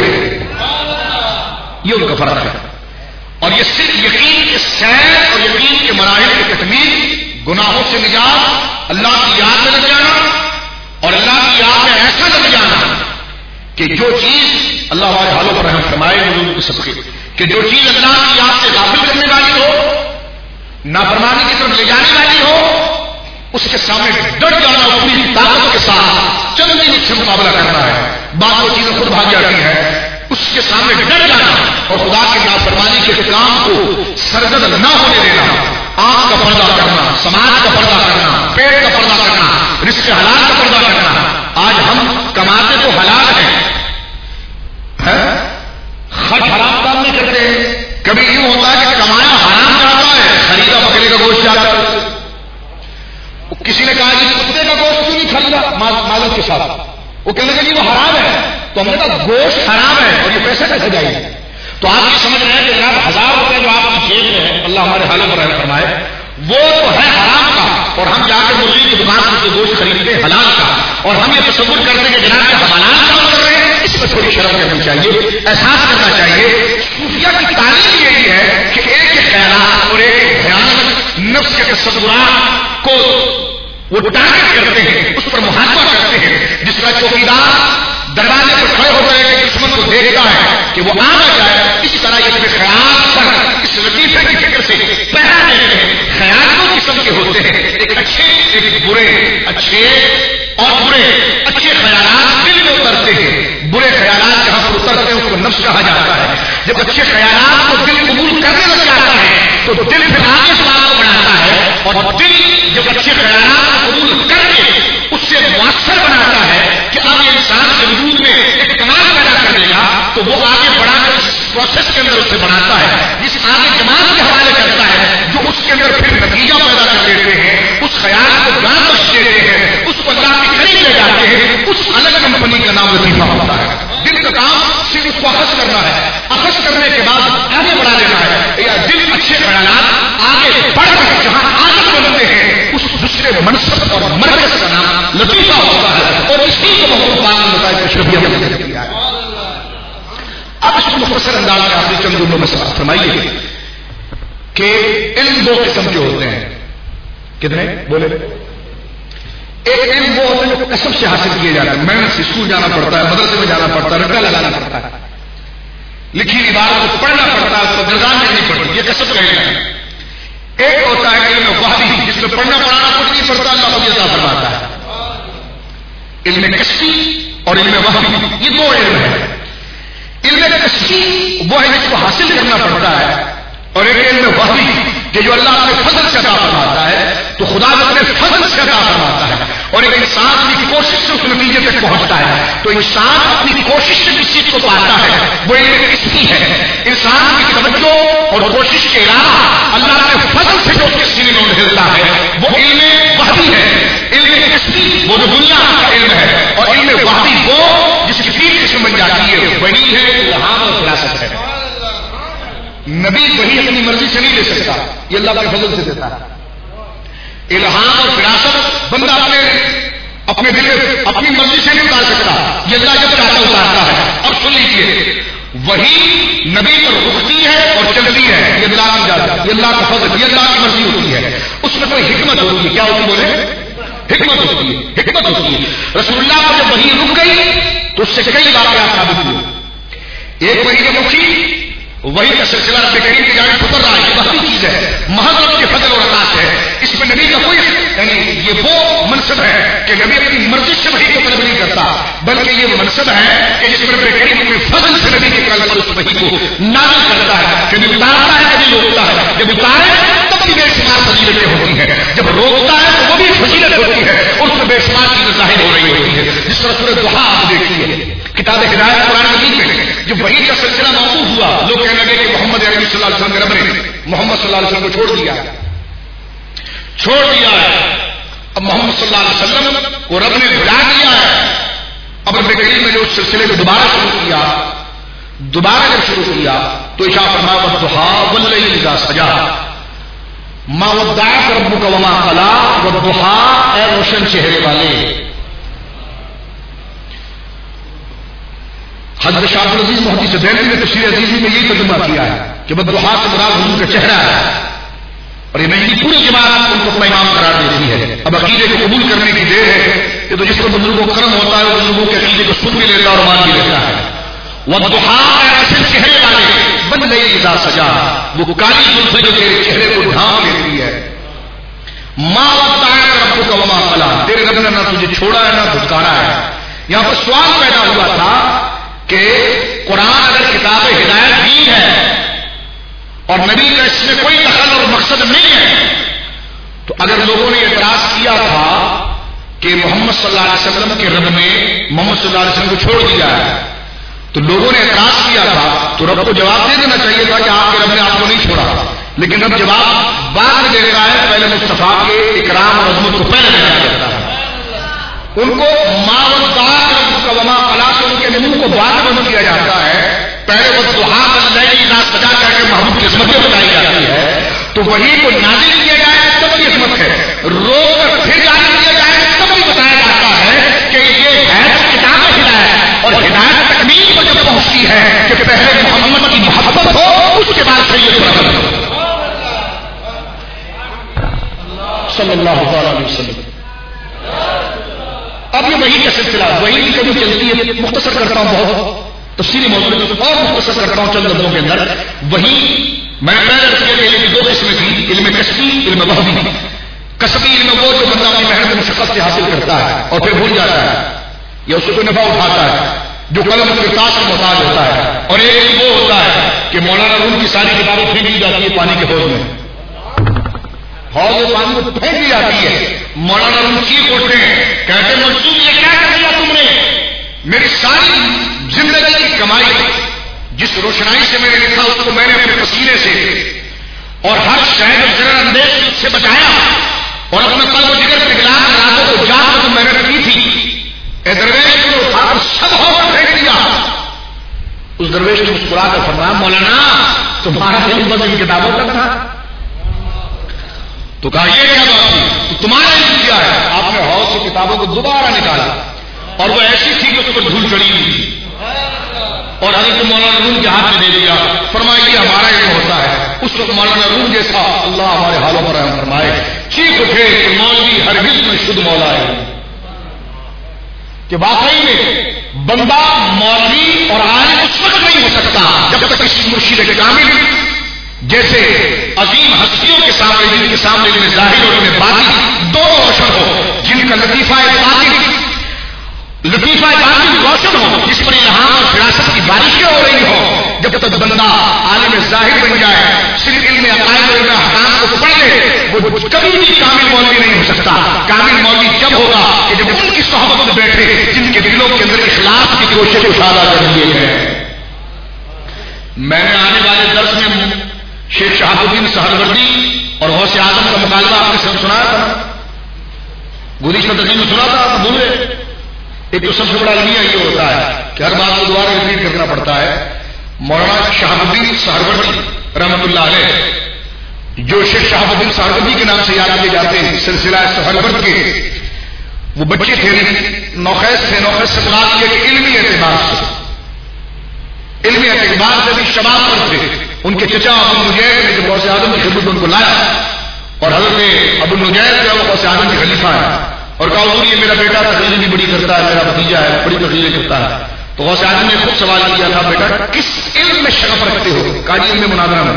یہ ان کا فرق ہے۔ اور یہ صرف یقین کے سیر اور یقین کے مراحل کی تکمیل، گناہوں سے نجات، اللہ کی یاد میں لگ جانا، اور اللہ کی یاد میں ایسا لگ جانا کہ جو چیز اللہ ہمارے حالوں پر رحم فرمائے لوگوں کے صدقے، کہ جو چیز اللہ کی یاد سے غافل کرنے والی ہو، نافرمانی کی طرف لے جانے والی ہو، اس کے سامنے ڈٹ جانا، پوری طاقت کے ساتھ چند منٹ سے مقابلہ کرنا ہے، بعض وہ چیزیں خود بھاگ جاتی ہیں، اس کے سامنے ڈٹ جانا اور خدا کی نافرمانی کے کام کو سرزد نہ ہونے دینا، آنکھ کا پردہ کرنا، سماج کا پردہ کرنا، پیٹ کا پردہ کرنا، رزق حلال کا پردہ کرنا۔ آج ہم کماتے تو حلال ہیں، خرچ حرام کام نہیں کرتے، کبھی یوں ہوتا ہے کہ کمایا حرام جاتا ہے، خریدا بکرے کا گوشت جاتا ہے۔ کسی نے کہا کہ کتے کا گوشت کیوں نہیں خریدا معذرت کے ساتھ، وہ کہنے لگے جی وہ حرام ہے، تو ہم نے کہا گوشت حرام ہے اور یہ پیسے کیسے جائے گا؟ تو آپ یہ سمجھ رہے ہیں کہ جناب 1000 روپے جو آپ کی جیب میں ہے، اللہ ہمارے حالوں پر رحم فرمائے، وہ تو ہے حرام کا، اور ہم جا کے مرغی کی دکان سے گوشت خریدتے ہیں حلال کا، اور ہم یہ تصور کرتے ہیں کہ جناب ہم حلال کام کر رہے ہیں، اس میں تھوڑی شرم کرنی چاہیے، احساس کرنا چاہیے۔ صوفیہ کی تعلیم یہی ہے کہ ایک خیالات اور ایک بھیانک نفس کے تصورات کو وہ ٹارگٹ کرتے ہیں، اس پر محاسبہ کرتے ہیں. جس طرح چوکیدار دروازے پر کھڑے ہو گئے کہ دشمن کو دیکھتا ہے کہ وہ آ نہ جائے، اس طرح یہ اپنے خیال پر اس لطیفے کی فکر سے پہرا دیتے ہیں. خیال دو قسم کے ہوتے ہیں، ایک اچھے ایک برے. اچھے اور برے. اچھے خیالات دل میں اترتے ہیں، برے خیالات جہاں پر اترتے ہیں اس کو نفس کہا جاتا ہے. جب اچھے خیالات کو دل قبول کرنے لگ جاتا ہے تو دل پھر آگے سوال کو بناتا ہے، اور دل جب اچھے خیالات کو قبول کر کے اس سے مؤثر بناتا ہے کہ اب انسان کے وجود میں ایک کمال پیدا کر دے گا، تو وہ آگے بڑھا کر اس پروسیس کے اندر اسے بناتا ہے، جس آگے جماعت کے حوالے کرتا ہے، جو اس کے اندر پھر نتیجہ پیدا کر دیتے ہیں، اس خیال کو جان بخش دیتے ہیں، اس کو اللہ کے قریب لے جاتے ہیں. اس الگ کمپنی کا نام لطیفہ ہوتا ہے. دل کا کام صرف اس کو اخذ کرنا ہے، اخذ کرنے کے بعد آگے بڑھا دینا ہے. یا دل اچھے خیالات آگے بڑھ کر جہاں عادت بنتے ہیں اس دوسرے منصب اور مرکز کا نام لطیفہ ہوتا ہے. اور اسی کو محمود پاک نے بتایا کہ کیا ہے. اب اس کو مختصر انداز میں آپ نے چند جملوں میں سمجھ فرمائیے کہ علم دو قسم کے ہوتے ہیں. کتنے بولے؟ ایک علم وہ ہوتا ہے جو کسب سے حاصل کیے جاتے ہیں، محنت سے اسکول جانا پڑتا ہے، مدرسے میں جانا پڑتا ہے، رٹا لگانا پڑتا ہے، لکھی عبارت کو پڑھنا پڑتا ہے، اس کو گردان کرنی پڑتی ہے، یہ کسب کا علم ہے. ایک ہوتا ہے علم وحی جس میں پڑھنا پڑھانا کچھ نہیں پڑتا، اللہ خود عطا فرماتا ہے. علم کشفی اور علم وحی یہ دو علم ہے. علم کشفی وہ ہے جس کو حاصل کرنا پڑتا ہے، اور ایک علم وحی کہ جو اللہ اپنے فضل سے عطا فرماتا ہے. تو خدا اپنے فضل سے عطا فرماتا ہے اور ایک انسان اپنی کوشش سے اس نتیجے تک پہنچتا ہے. تو انسان اپنی کوشش سے کس چیز کو پاتا ہے وہ علم کشفی ہے. انسان کی توجہ اور کوشش کے علاوہ اللہ کے فضل سے جو اس کے سینے میں ڈھلتا ہے وہ علم وحی ہے. علم کشفی وہ جو دنیا کا علم ہے، اور علم وحی وہ جس کی تین قسم بن جاتی ہے، وحی ہے، الہام اور فراست ہے. نبی وحی اپنی مرضی سے نہیں لے سکتا، یہ اللہ کے فضل سے دیتا ہے. الہام اور فراست بندہ اپنے دل میں اپنی مرضی سے نہیں اتار سکتا، یہ اللہ جب چاہتا اتارتا ہے. اور سن لیجیے وہی نبی پر رکتی ہے اور چلتی ہے، یہ اللہ کی اجازت، یہ اللہ کا فضل، یہ اللہ کی مرضی ہوتی ہے. اس میں کوئی حکمت ہوتی ہے. کیا ہوتی بولے؟ حکمت ہوتی ہے. حکمت ہوتی ہے. رسول اللہ پر جب وحی رک گئی تو اس سے کئی واقعات ثابت ہوئے. ایک وحی جب رکی وہی کا سلسلہ رب کریم کی جانب اتر رہا ہے، یہ وہی چیز ہے، محض رب کے فضل اور عطا ہے. اس میں نبی کا کوئی یعنی یہ وہ منصب ہے کہ نبی اپنی مرضی سے وحی کو طلب نہیں کرتا، بلکہ یہ منصب ہے کہ جس میں رب کریم اپنے فضل سے نبی کے قلب پر اس وحی کو نازل کرتا ہے. کبھی اتارتا ہے کبھی روکتا ہے. جب اتارے تب بھی بے شمار فضیلتیں ہوتی ہیں، جب روکتا ہے تو وہ بھی فضیلت ہوتی ہے، اور اس میں بے شمار چیزیں ظاہر ہو رہی ہوتی ہے. جس طرح سورۃ ضحیٰ آپ دیکھیے کتاب ہدایت قرآن مجید میں جب وحی کا سلسلہ موقوف ہوا، لوگ کہنے لگے کہ محمد عربی صلی اللہ علیہ وسلم کے رب نے محمد صلی اللہ علیہ وسلم کو چھوڑ دیا ہے. اب محمد صلی اللہ علیہ وسلم کو رب نے بھلا دیا ہے. اب رب کریم نے جو اس سلسلے کو دوبارہ جب شروع کیا تو اشارہ فرمایا والضحیٰ واللیل اذا سجا ما ودعک ربک وما قلی والضحیٰ، اے روشن چہرے والے. حضرت شاہ عبد العزیز محدث دہلوی نے تفسیر عزیزی میں یہی ترجمہ کیا ہے کہ والضحیٰ سے مراد حضور کا چہرہ ہے، اور یہ نہیں پوری جماعت ان کو اپنا امام قرار دیتی ہے. اب عقیدے کو قبول کرنے کی دیر ہے کہ تو جس کو بزرگوں کو کرم ہوتا ہے وہ بزرگوں کے عقیدے کو سن بھی لیتا ہے اور مان بھی لیتا ہے. والضحیٰ ایسے چہرے والے واللیل اذا سجا، وہ کالی زلف جو تیرے چہرے کو ڈھانپ لیتی ہے. ما ودعک ربک وما قلی، تیرے رب نے نہ تجھے چھوڑا ہے نہ دھتکارا ہے. یہاں پر سوال پیدا ہوا تھا کہ قرآن اگر کتاب ہدایت بھی ہے اور نبی کا اس میں کوئی دخل اور مقصد نہیں ہے، تو اگر لوگوں نے اعتراض کیا تھا کہ محمد صلی اللہ علیہ وسلم کے رب نے محمد صلی اللہ علیہ وسلم کو چھوڑ دیا ہے، تو لوگوں نے اعتراض کیا تھا تو رب کو جواب دے دینا چاہیے تھا کہ آپ کے رب نے آپ کو نہیں چھوڑا. لیکن رب جواب بعد میں دیتا ہے، پہلے مصطفیٰ کے اکرام اور عظمت کو پہلے بیان کرتا ہے. ان کو ما ودعک ربک وما قلی سے ان کے منہ کو بعد میں بند کیا جاتا ہے. پہلے والضحیٰ واللیل اذا سجا کر کے محبوب کی عظمتیں بتائی جاتی ہے، تو وہی کو نازل کیا جائے تب بھی عظمت ہے، روک کر پھر نازل کیا جائے تب بھی بتایا جاتا ہے کہ یہ ہے کتاب ہدایت. اور ہدایت تکمیل پر جب پہنچتی ہے کہ پہلے محمد کی محبت ہو، اس کے بعد سید پر عمل ہو. صلی اللہ علیہ وسلم. اب یہ وحی کا سلسلہ وحی کی کبھی چلتی ہے. مختصر کرتا ہوں, بہت تفصیلی موضوع اور مختصر کرتا ہوں چند لفظوں کے اندر. وحی میں علم کی دو قسمیں تھیں, علم کسبی, علم وحی. کسبی علم وہ جو بندہ اپنی محنت مشقت سے حاصل کرتا ہے اور پھر بھول جاتا ہے یا اس سے کوئی نفع اٹھاتا ہے, جو قلم کے تاج کا محتاج ہوتا ہے. اور ایک وہ ہوتا ہے کہ مولانا روم کی ساری کتابیں پھینک دی جاتی ہے پانی کے حوض میں, حوض پانی میں پھینک دی جاتی ہے. مولانا روم چیخ اٹھتے ہیں, کہتے ہیں منصوب یہ کیا کر دیا تم نے, میری ساری زندگی کی کمائی جس روشنائی سے میں نے لکھا اس کو میں نے اپنے پسینے سے اور ہر شہر ذرا اندیش سے بچایا اور اپنے قلب و جگر پگھلا کر راتوں کو جاگ کر محنت کی تھی. اے درویش کو اٹھا کر سب ہو کر پھینک دیا. اس درویش نے مسکرا کر فرمایا مولانا تمہارا علم بس ان کتابوں تک تھا. تو کہا یہ کیا بات تھی, تو تمہارا علم کیا ہے. آپ نے حوض سے کتابوں کو دوبارہ نکالا اور وہ ایسی تھی کہ اس پر دھول چڑی ہوئی تھی اور حضرت مولانا روم کے ہاتھ میں دے دیا. فرمایا یہ ہمارا علم ہوتا ہے. اس وقت مولانا روم جیسا اللہ ہمارے حالوں پر رحم فرمائے چیخ اٹھے کہ مولوی ہرگز میں شدھ مولا ہے. کہ واقعی میں بندہ مولوی اور عالم اس وقت نہیں ہو سکتا جب تک کسی مرشد کامل جیسے عظیم ہستیوں کے سامنے, جن کے سامنے جن ظاہر اور جن باطن دونوں روشن ہو, جن کا لطیفہ باطن روشن ہو, جس پر الہام اور فراست کی بارشیں ہو رہی ہو. جب تک بندہ عالم ظاہر بن جائے, صرف علم عقائد اور علم احکام کو پڑھ لے, وہ کبھی بھی کامل مولوی نہیں ہو سکتا. کامل مولوی جب ہوگا کہ جب ان کی صحبت میں بیٹھے جن کے دلوں کے اندر اخلاص کی کوشش اشارہ کر دیے ہیں. میں نے آنے والے درس میں شیخ شہاب الدین سہروردی اور غوث اعظم کا مطالبہ آپ نے سنایا تھا, گزشتہ تقریب میں سنا تھا, آپ بھولے. ایک تو سب سے بڑا المیہ یہ ہوتا ہے کہ ہر بات کو دوبارہ ریپیٹ کرنا پڑتا ہے. مولانا شہاب الدین سہروردی رحمۃ اللہ علیہ, جو شیخ شہاب الدین سہروردی کے نام سے یاد کیے جاتے ہیں, سلسلہ سہرورد کے وہ بچے تھے, نوخیز تھے. نوخیز سے مراد یہ کہ علمی اعتبار سے بھی شباب پر تھے. ان کے چچا ابو النجید نے جو غوث اعظم کی خدمت ان کو لایا اور حضرت ابو النجید جو ہے وہ غوث اعظم کے خلیفہ ہیں اور کہا حضور یہ میرا بیٹا تقریر بھی بڑی کرتا ہے, میرا بھتیجا ہے بڑی تقریریں کرتا ہے. تو غوث اعظم نے خود سوال کیا تھا بیٹا کس علم میں شغف رکھتے ہو؟ کہا جی علم مناظرہ میں.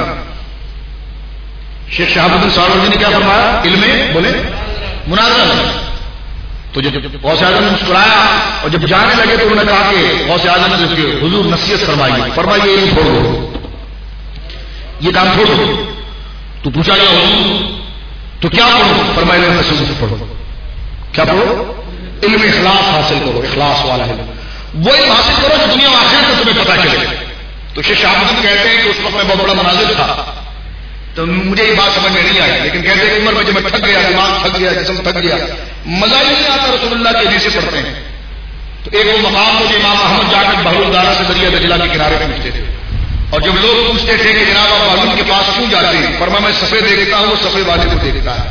شیخ شہاب الدین سہروردی نے کیا فرمایا, علم بولے مناظرہ میں. تو جب غوث اعظم نے مسکرایا اور جب جانے لگے تو انہوں نے کہا کہ غوث اعظم نے حضور نصیحت فرمائی, فرمائیے علم چھوڑ دو, یہ کام چھوڑ دو. تو پوچھا گیا حضور تو کیا پڑھو؟ فرمایا علم رسول سے پڑھو. کیا پڑھو؟ علم اخلاص حاصل کرو, اخلاص والا علم. وہ علم حاصل کرو جو دنیا میں آخرت میں تمہیں پتہ چلے. تو شیخ شہاب الدین کہتے ہیں کہ اس وقت میں بہت بڑا مناظر تھا تو مجھے یہ بات سمجھ میں نہیں آئی, لیکن کہتے ہیں کہ عمر میں جب میں تھک گیا, دماغ تھک گیا, جسم تھک گیا, مزہ ہی نہیں آتا رسول اللہ کے حدیثیں پڑھتے ہیں. تو ایک وہ مقام مجھے امام احمد جا کر بحر الدارہ سے دریا دجلہ کے کنارے پہنچتے تھے اور جب لوگ پوچھتے تھے کہ جناب آپ بحر کے پاس کیوں جاتے ہیں, فرمایا میں صفے دیکھتا ہوں, وہ صفے والے کو دیکھتا ہے.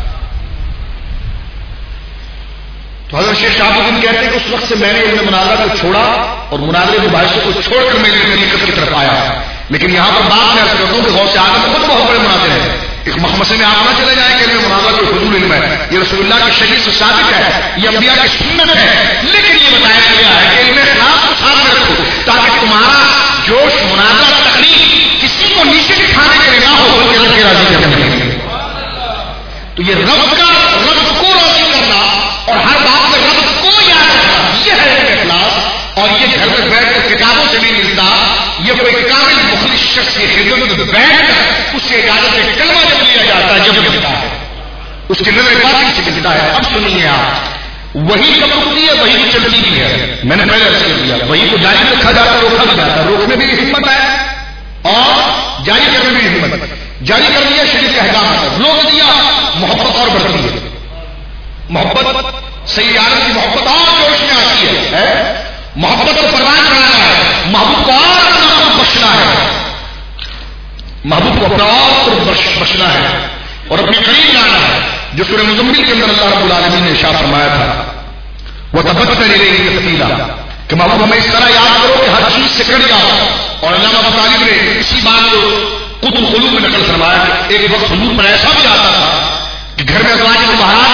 تو حضرت شیخ شہاب الدین کہتے ہیں کہ اس وقت سے میں نے علم مناظرہ کو چھوڑا اور مناظرے کے باعث کو چھوڑ کر میں نے طریقت کی طرف آیا. لیکن یہاں پر بات میں کرتا ہوں کہ غوث اعظم خود بہت بڑے مناظر ہیں. ایک مخمصے میں آپ نہ چلے جائیں کہ علم مناظرہ کوئی فضول علم ہے, یہ رسول اللہ کی شریعت سے ثابت ہے, یہ انبیاء کی سنت ہے. لیکن یہ بتایا گیا ہے کہ علم اخلاص کو ساتھ میں رکھو تاکہ تمہارا جوش مناظرہ تقریر کسی کو نیچے دکھانے کے لیے نہ ہو بلکہ رب کے راضی کرنے کے لیے. تو یہ رب کو راضی کرنا اور ہر بات میں رب کو یاد رکھنا, یہ ہے علم اخلاص. اور یہ گھر میں بیٹھ کر کتابوں سے نہیں ملتا, یہ کوئی کامل مخلص شخص کی خدمت میں بیٹھ کر اس سے اجازت سے کلمہ جب لیا جاتا ہے جب ملتا ہے, اس کی نظر باطن سے ملتا ہے. اب سنیے آپ, وہی کب رکتی ہے, وہی تو چلتی بھی ہے. میں نے پہلے عرض کر دیا, وہی کو جاری رکھا جاتا ہے, روکا بھی جاتا ہے. روکنے میں بھی ہمت ہے اور جاری کرنے میں بھی ہمت ہے. جاری کر دیا شریعت کے احکام ہے, روک دیا محبت اور بڑھتی ہے. محبت صحیح عالم کی محبت اور جوش میں آتی ہے. محبت کو پروان چڑھانا ہے, محبوب کو اور اپنا بخشنا ہے, محبوب کو اپنا اور بخشنا ہے اور اپنے قریب لانا ہے. جو سورہ مزمل کے اندر اللہ رب العالمین نے ارشاد فرمایا تھا وہ تبتل الیہ تبتیلا, کہ محبوب ہمیں اس طرح یاد کرو کہ ہر چیز سے کٹ جاؤ. اور علامہ ابو طالب نے اسی بات کو قطب القلوب میں نقل فرمایا. ایک وقت حضور پر ایسا بھی آتا تھا کہ گھر میں ازواج مطہرات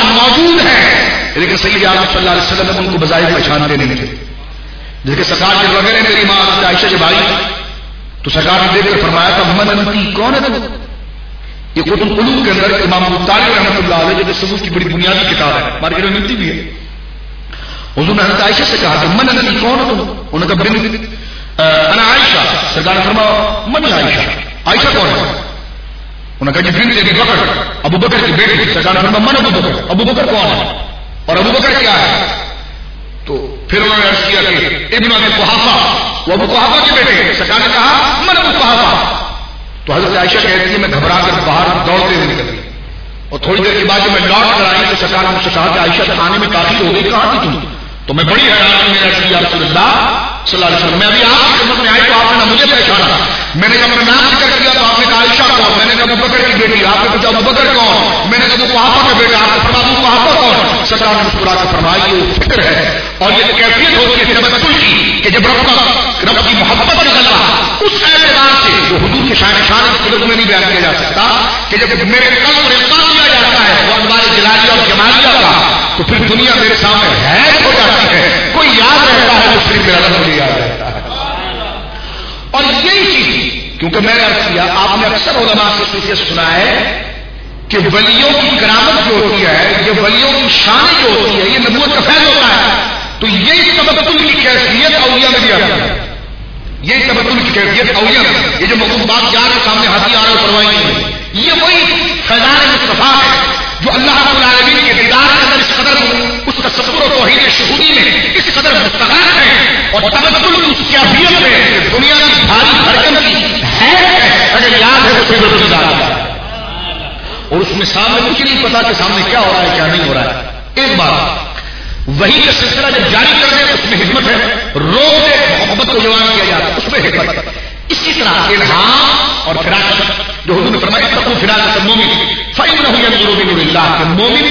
لیکن سید عالم صلی اللہ علیہ وسلم ان کو بظاہر پہچانتے نہیں تھے. جیسے سرکار کے وغیرہ میری ماں عائشہ جب آئی تو سرکار نے دیکھ کر فرمایا تھا من انتی، کون ہے تو؟ یہ قطب القلوب کے اندر امام طالب رحمۃ اللہ علیہ جو تصوف کی بڑی بنیادی کتاب ہے، مارکیٹ میں ملتی بھی ہے. حضور نے حضرت عائشہ سے کہا کہ من انتی، کون ہے تم؟ انہوں نے کہا انا عائشہ. سرکار نے فرمایا من عائشہ، عائشہ کون ہے؟ انہوں نے کہا جی بنت ابی بکر، ابو بکر کی بیٹی. سرکار نے فرمایا من ابو بکر، ابو بکر کون ہے اور ابو بکر کیا ہے؟ تو پھر انہوں نے عرض کیا کہ ابن ابی قحافہ، وہ ابو قحافہ کے بیٹے ہیں. سرکار نے کہا من ابو قحافہ. تو حضرت عائشہ کہتی ہے میں گھبرا کر باہر دوڑتے ہوئے نکل گئی اور تھوڑی دیر کے بعد جب میں لوٹ کر آئی تو سرکار نے مجھ سے کہا کہ عائشہ آنے میں تاخیر ہو گئی، کہاں تھی تم؟ تو میں بڑی حیران ہوں. میرا رسول اللہ صلی اللہ علیہ وسلم، میں ابھی آپ کی خدمت میں آئی تو آپ نے نہ مجھے پہچانا. میں نے جب اپنا نام ذکر کیا تو آپ نے کہا عائشہ کون؟ میں نے کہا ابو بکر کی بیٹی. آپ نے پوچھا ابو بکر کون؟ میں نے کہا ابو قحافہ کا بیٹا. آپ نے فرمایا ابو قحافہ کون؟ سرکار نے مسکرا کر فرمایا یہ فکر ہے اور یہ کیفیت ہوتی ہے تبتل کی کہ جب رب کی محبت کا غلبہ اس اعتبار سے جو حضور کے شان کی قدرت میں نہیں بیان کیا جا سکتا کہ جب میرے قلب پر القاء کیا جاتا ہے وہ انوار جلالیہ اور جمالیہ کا تو پھر دنیا میرے سامنے حیرت ہو جاتی ہے. کوئی یاد رہتا ہے تو صرف میرا رب مجھے یاد رہتا ہے. اور یہی چیز کیونکہ میں نے عرض کیا آپ نے اکثر علماء سے سنا ہے کہ ولیوں کی کرامت جو ہوتی ہے، یہ ولیوں کی شان جو ہوتی ہے، یہ نبوت کا فیض ہوتا ہے. تو یہی تبتل کی کیفیت اولیاء میں بھی آتی ہے. یہی تبتل کی کیفیت اولیاء میں، یہ جو مقبول بات یار کے سامنے ہاتھی آ رہا ہے پرواہی نہیں، یہ وہی فیضان مصطفیٰ ہے جو اللہ رب العالمین کے دیدار کے اندر اس قدر اس تصور و توحید شہودی میں اس قدر مستغرق ہے اور تبتل کی اس کیفیت میں دنیا کی بھاری بھرکم کی ہے. اگر یاد ہے تو پھر ہے اور اس میں سامنے کچھ نہیں پتا کہ سامنے کیا ہو رہا ہے کیا نہیں ہو رہا ہے. ایک بات وہی کا سلسلہ جب جاری کر دیں اس میں حکمت ہے، روک دے محبت کو جوان کیا جاتا ہے اس میں حکمت. اسی طرح الہام اور فراست جو حضور نے فرمایا تقو فراست المومن فإنه ينظر بنور اللہ کہ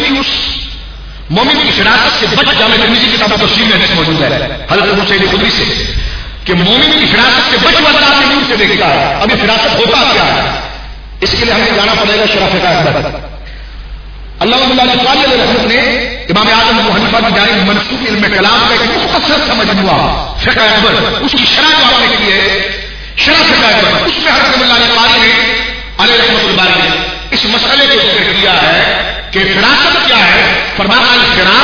مومن کی فراست سے بچ جامع ترمذی کی کتاب تفسیر میں حدیث موجود ہے حضرت ابو سعید خدری سے کہ مومن کی فراست سے بچ ہوا اللہ کے نور سے دیکھتا ہے. ابھی فراست ہوتا کیا ہے؟ اس کے لیے ہمیں جانا پڑے گا شرف کا اکبر. اللہ علیہ رحمت نے امام اعظم ابو حنیفہ کی جانب منسوب علم کلام کا ایک مختصر سمجھ ہوا فقہ اکبر، اس کی شرح جو آپ نے کی ہے شرح فقہ اکبر، اس میں حضرت اللہ قاری نے علیہ رحمۃ اللہ نے اس مسئلے کو ذکر کیا ہے کہ فراست کیا ہے. فرمایا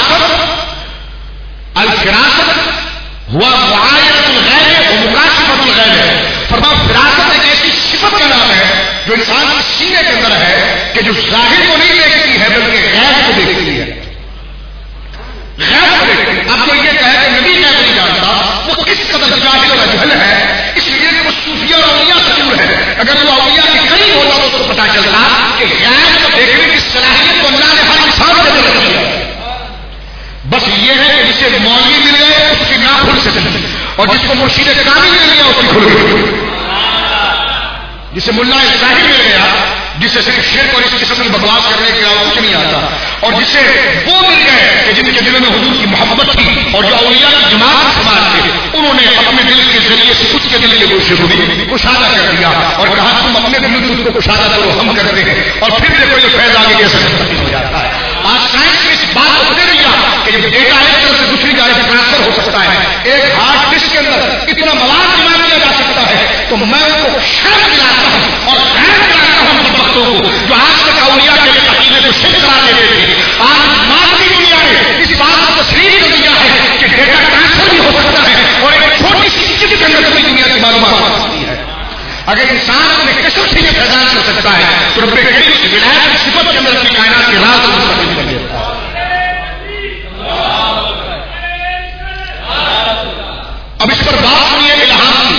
الفراست ہوا معاینۃ الغیب و مکاشفۃ الغیب. فرمایا فراست ایک ایسی صفت کا نام ہے جو انسان کے سینے کے اندر ہے کہ جو ظاہر کو نہیں دیکھتی ہے بلکہ غیب کو دیکھتی ہے. غیب کو دیکھتی ہے. آپ کو یہ کہے کہ نبی غیب نہیں جانتا وہ کس قدر جاہل و جہل ہے. اس لیے وہ صوفیہ اور اولیاء سے دور ہے. اگر وہ اولیاء کے قریب ہوتا تو اس کو پتا چلتا کہ غیب کو دیکھنے کی صلاحیت کو اللہ نے ہر انسان کے اندر رکھی ہے. بس یہ ہے کہ جسے مولوی مل گئے اس کی نہ کھل سکے اور جس کو مرشید کامل مل گیا اس کی کھل گئی. جسے ملا ظاہر مل گیا جسے صرف شرک اور اس قسم کی بکواس کرنے کے علاوہ کچھ نہیں آتا اور جسے وہ مل گئے کہ جن کے دلوں میں حضور کی محبت تھی اور جو اولیاء کی جماعت سماج تھے انہوں نے اپنے دل کے ذریعے سے اس کے دل کے گوشے کو بھی کشادہ کر دیا اور کہا تم اپنے دل کو کشادہ کرو ہم کرتے ہیں اور پھر دیکھو یہ فیض آگے کیسے ختم ہو جاتا ہے. آج سائنس نے اس بات کو دے دیا کہ جب ڈیٹا ایک طرف سے دوسری جگہ ٹرانسفر ہو سکتا ہے، ایک ہارڈ ڈسک کے اندر اتنا مواد جمع کیا جا سکتا ہے تو میں ان کو شرم دلاتا ہوں اور غیر دلاتا ہوں ان وقتوں کو جو آج تک اولیاء کے عقیدے کو شرک کرا دیتے تھے. آج مادی دنیا میں اس بات کو تسلیم کر دیا ہے کہ ڈیٹا ٹرانسفر بھی ہو سکتا ہے اور ایک چھوٹی سی چیز کے اندر پوری دنیا کی معلومات ہو سکتی ہے. اگر انسان اپنے کثرت سے یہ فیضان کر سکتا ہے تو رب کریم کی ولایت کی صفت کے اندر اپنی کائنات کی راز کو مستقل کر دیتا ہے. اب اس پر بات ہوئی ہے الہام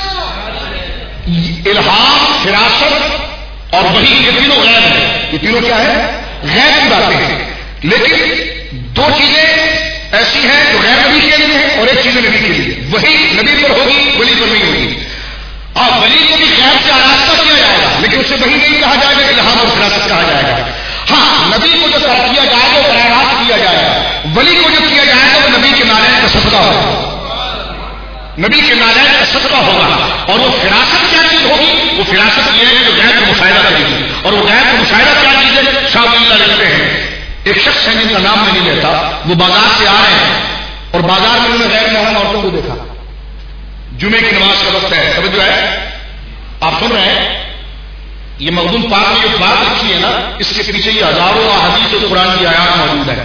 کی. الہام، فراست اور وہی یہ تینوں غیب ہے. یہ تینوں کیا ہے؟ غیب کی باتیں ہیں. لیکن دو چیزیں ایسی ہیں جو غیر نبی کے لیے ہیں اور ایک چیز نبی کے لیے. وہی نبی پر ہوگی ولی پر نہیں ہوگی. اور ولی کو بھی غیب سے آراستہ کیا جائے گا لیکن اسے وہی نہیں کہا جائے گا کہ الہام اور فراست کہا جائے گا. ہاں نبی کو جو طرح کیا جائے گا وہ براہ راست کیا جائے گا. ولی کو جو کیا جائے گا وہ نبی کے نالین کا صدقہ ہوگا. نبی کے نالین کا صدقہ ہوگا. اور وہ فراست کیا چیز ہوگی؟ وہ فراست یہ ہے جو غیب کو مشاہدہ کرے گی. اور وہ غیب کو مشاہدہ کیا چیز ہے؟ شاہ اللہ لکھتے ہیں ایک شخص ہے جن کا نام میں نہیں لیتا، وہ بازار سے آ رہے ہیں اور بازار میں انہوں نے غیر محرم عورتوں کو دیکھا. جمعے کی نماز کا وقت ہے، توجہ ہے، آپ سن رہے ہیں. یہ مخدوم پاک میں جو بات لکھی ہے نا، اس کے پیچھے یہ ہزاروں احادیث اور قرآن کی آیات موجود ہے.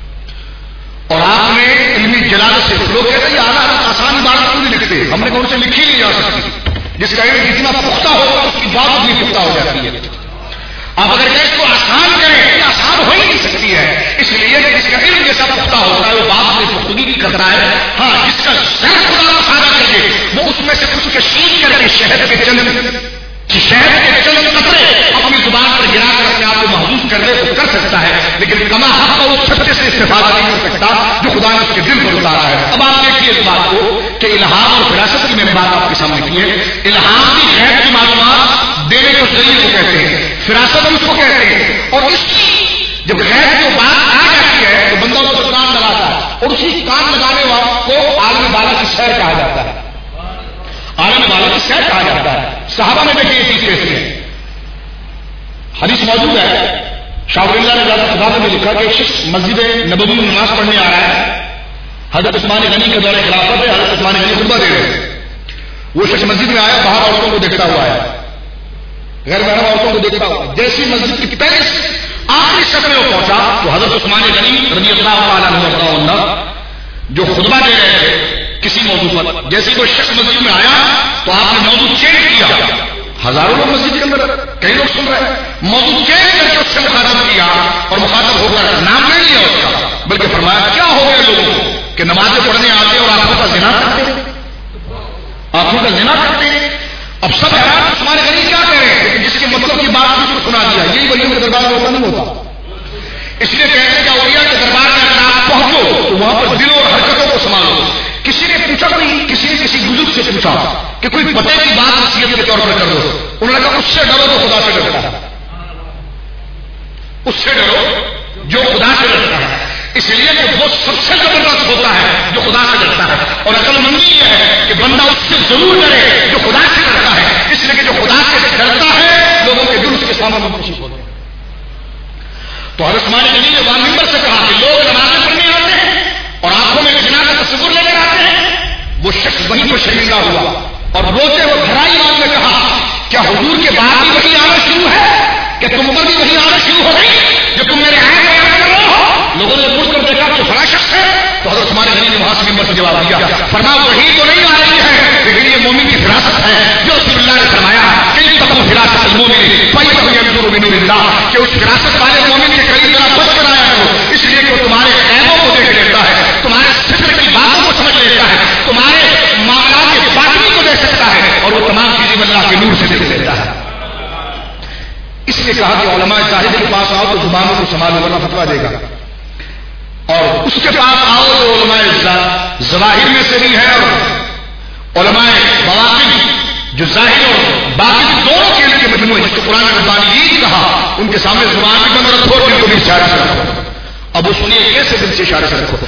اور آپ نے علمی جلالت سے، لوگ کہتے ہیں یہ آسان بات کیوں نہیں لکھتے؟ ہم نے کہا ان سے لکھی نہیں جا سکتی. جس کا علم جتنا پختہ ہوگا اس کی بات اتنی پختہ ہو جاتی ہے. آپ اگر کہ اس کو آسان کریں، یہ آسان ہو ہی نہیں سکتی ہے. اس لیے کہ جس کا علم جیسا پختہ ہوتا ہے وہ بات میں پختگی کی خطرہ ہے. ہاں، جس کا ذہن خدا سادہ کر کے وہ اس میں سے کچھ کشید کر کے شہد کے چند قطرے اپنی زبان پر گرا کر اپنے آپ کو محفوظ کر لے تو کر سکتا ہے، لیکن کما حق وہ چھتے سے استفادہ نہیں کر سکتا جو خدا نے اس کے دل پر اتارا ہے. اب آپ دیکھیے اس بات کو کہ الہام اور فراست کی میں نے بات آپ کے سامنے کی ہے. الہام کی غیب کی معلومات دینے کے ذریعے کو کہتے ہیں، فراست ہم اس کو کہتے ہیں. اور اس کی جب غیب کی بات آ جاتی ہے تو بندہ اس پر کان لگاتا ہے، اور اسی کان لگانے والوں کو عالم بالا کی سیر کہا جاتا ہے. عالم بالا کی سیر کہا جاتا ہے. صحابہ نے دیکھے یہ چیز کیسی ہے. حدیث موجود ہے، شاہ ولی اللہ نے زیادہ کتابوں میں لکھا کہ ایک شخص مسجد نبوی میں نماز پڑھنے آ رہا ہے. حضرت عثمان غنی کے دور خلافت ہے، حضرت عثمان غنی خطبہ دے رہے ہیں. وہ شخص مسجد میں آیا، باہر عورتوں کو دیکھتا ہوا آیا، غیر محرم عورتوں کو دیکھتا ہوا. جیسی مسجد کی پہلے آخری صف میں وہ پہنچا تو حضرت عثمان غنی رضی اللہ تعالیٰ عنہ جو خطبہ دے رہے تھے کسی موضوع پر، جیسے کوئی شخص مسجد میں آیا تو آپ نے موضوع چینج کیا. ہزاروں لوگ مسجد کے اندر، کئی لوگ سن رہے ہیں، موضوع چینج کر کے اس سے مخاطب کیا اور مخاطب ہو کر نام نہیں لیا اس کا، بلکہ فرمایا کیا ہو گیا لوگوں کو کہ نمازیں پڑھنے آتے اور آنکھوں کا زنا کرتے، آنکھوں کا زنا کرتے. اب سب حیران عثمان غنی کیا کہہ رہے ہیں، جس کے مطلب کی بات کو سنا دیا. یہی ولیوں کے دربار میں نہیں ہوتا. اس لیے کہتے ہیں کہ اولیاء کے دربار میں اگر آپ پہنچو تو وہاں پر دلوں اور حرکتوں کو سنبھالو. کسی نے پوچھا نہیں، کسی نے کسی بزرگ سے پوچھا کہ کوئی پتے کی بات نصیحت کے طور پر کر دو. انہوں نے کہا اس سے ڈرو تو خدا سے ڈرتا ہے، اس سے ڈرو جو خدا سے ڈرتا ہے. اس لیے کہ وہ سب سے زبردست ہوتا ہے جو خدا سے ڈرتا ہے. اور عقل مندی یہ ہے کہ بندہ اس سے ضرور ڈرے جو خدا سے ڈرتا ہے. اس لیے کہ جو خدا سے ڈرتا ہے لوگوں کے دل اس کے سامنے منتشر ہوتے ہیں. تو حضرت عثمان غنی نے وہاں ممبر سے کہا کہ لوگ نمازیں پڑھنے آتے ہیں اور آنکھوں میں زنا کا تصور لے کر آتے ہیں. وہ شخص وہیں پر شرمندہ ہوا اور روتے ہوئے گھرائی بات میں کہا کیا حضور کے بعد بھی وہی آنا شروع ہے، کہ تم پر بھی وہی آنا شروع ہو گئی جو تم میرے آئے بیان کر رہے ہو. لوگوں نے مڑ کر دیکھا تو بڑا شخص ہے. تو حضرت عثمان غنی نے وہاں سے ممبر سے جواب دیا، فرمایا وہی تو نہیں آ رہی ہے، لیکن یہ مومن کی فراست ہے جو رسول اللہ نے فرمایا کہ تم فراست المومن فینظر من نور اللہ، کہ اس فراست والے مومن کے قریب ذرا بچ کر آیا کرو. اس لیے کہ وہ تمہارے عیبوں کو دیکھ لیتا ہے، تمہارے فکر کی باتوں کو سمجھ لیتا ہے، تمہارے معاملات کے باطنی کو دیکھ سکتا ہے، اور وہ تمام چیزیں اللہ کے نور سے دیکھ لیتا ہے. اس لیے کہا کہ علماء زاہد کے پاس آؤ تو زبانوں کو سنبھالو ورنہ فتویٰ دے گا، اور اس کے پاس آؤ تو علماء ظواہر میں سے بھی ہے اور علماء بواطن جو ظاہر اور باطن دونوں کے علم کے مجموعے جس کو قرآن ربانی یہ کہا ان کے سامنے زبان بھی بند رکھو، دل کو بھی اشارے سے رکھو. اب وہ سنیے کیسے دل سے اشارے سے رکھو.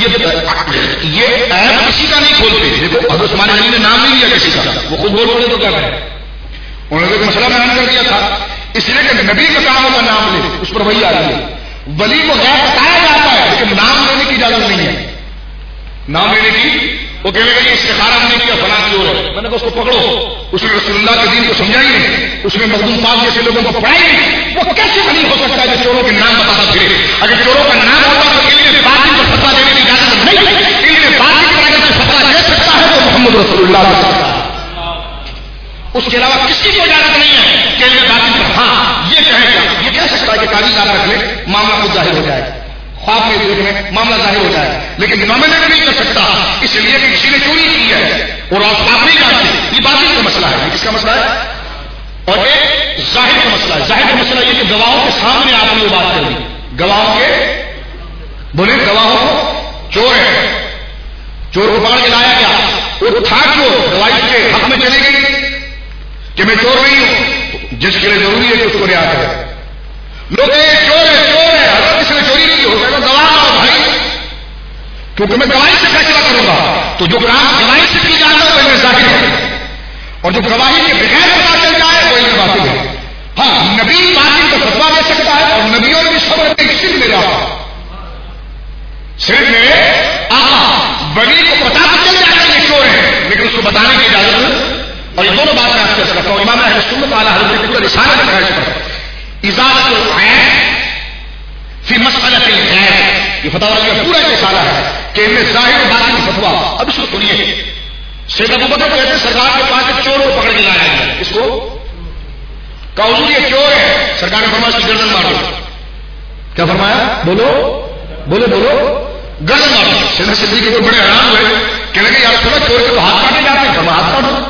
یہ عیب کسی کا نہیں کھولتے. دیکھو حضرت عثمان غنی نے نام نہیں لیا کسی کا، وہ خود بول بولے تو کیا کریں، انہوں نے مسئلہ بیان کر دیا تھا. اس لیے کہ نبی کا کام ہوگا نام لے، اس پر وہی آ رہی ہے. ولی کو غیر بتایا جاتا ہے لیکن نام لینے کی اجازت نہیں ہے. نام لینے کی وہ کہنے لگا یہ استخارہ ہم نے کیا فلاں چور ہے. میں نے کہا اس کو پکڑو. اس نے رسول اللہ کے دین کو سمجھا ہی نہیں، اس نے مخدوم پاک جیسے لوگوں کو پڑھائی نہیں. وہ کیسے ولی ہو سکتا ہے جو چوروں کے نام بتاتا پھرے؟ اگر چوروں کا نام ہوتا تو علم باطن پر فتویٰ دینے کی اجازت نہیں ہے. علم باطن پر اگر کوئی فتویٰ دے سکتا ہے تو محمد رسول اللہ دے سکتا ہے، اس کے علاوہ کسی کو اجازت نہیں ہے کہ علم باطن پر. ہاں یہ کہے گا، یہ کہہ سکتا ہے کہ قاضی صاحب رکھ لے معاملہ خود ظاہر ہو جائے، خواب میں دیکھ میں معاملہ ظاہر ہو جائے، لیکن نامنٹ نہیں کر سکتا. اس لیے کہ کسی نے چوری کی ہے اور آپ نہیں جانتے. یہ باطن کا مسئلہ ہے. کس کا مسئلہ ہے؟ اور ایک ظاہر کا مسئلہ ہے. ظاہر کا مسئلہ یہ کہ گواہوں کے سامنے آپ نے وہ بات کر دی. گواہوں کے بولے گواہوں کو چور ہے، چور کو پکڑ کے لایا گیا، وہ تھا چور، گواہی کے حق میں چلے گئی کہ میں چور نہیں ہوں. جس کے لیے ضروری ہے کہ اس کو رعایت کرے. لوگ چور ہے چور ہے، اگر کسی نے چوری کی ہو تو گواہ لاؤ بھائی، کیونکہ میں گواہی سے فیصلہ کروں گا. تو جو کام گواہی سے کی جاتا ہے وہ علم ظاہر ہے، اور جو گواہی کے بغیر پتا چل جائے وہ علم باطن ہے. ہاں نبی باطن کو فتویٰ دے سکتا ہے اور نبیوں نے بھی صبر صرف میرا بتانے کی اجازت، اور یہ دونوں بات میں آپ سے کرتا ہوں. امام اہل سنت اعلی حضرت نے پورا رسالہ لکھا ہے اس پر، ازالۃ العیب فی مسئلۃ الغیب. یہ فتاوی کا پورا رسالہ ہے کہ ان میں ظاہر و باطن کی فتوا. اب اس کو سنیے. سید ابو بکر کہتے ہیں سرکار کے پاس ایک چور کو پکڑ کے لایا گیا. اس کو کہا حضور یہ چور ہے. سرکار نے فرمایا اس کی گردن مار دو. کیا فرمایا؟ بولو بولو بولو. گردن مار دو. سیدنا صدیق کو بڑے حیران ہوئے، کہنے لگے یار سنا چور کے تو ہاتھ کاٹے جاتے ہیں. فرمایا ہاتھ کاٹو.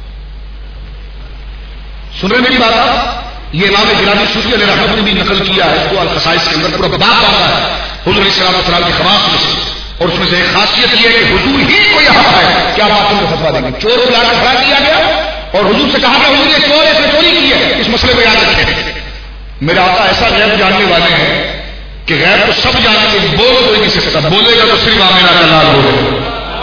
سن رہے میری بات آپ؟ یہ امام جلالی صوفی علیہ رحمۃ نے بھی نقل کیا ہے. اس کو القصائص کے اندر پورا باب باندھا ہے حضور علیہ الصلوۃ والسلام کی خواص میں سے. اور اس میں سے ایک خاصیت یہ ہے کہ حضور ہی کو یہاں ہے کیا باطن کو فتوا دیں گے. چور کو لا کر کھڑا کیا گیا اور حضور سے کہا کہ حضور یہ چور اس نے چوری کی ہے. اس مسئلے کو یاد رکھیں. میرے آقا ایسا غیب جاننے والے ہیں کہ غیب تو سب جانتے ہیں، بول کوئی نہیں سکتا. بولے گا تو صرف آمینہ کا لال بولے گا،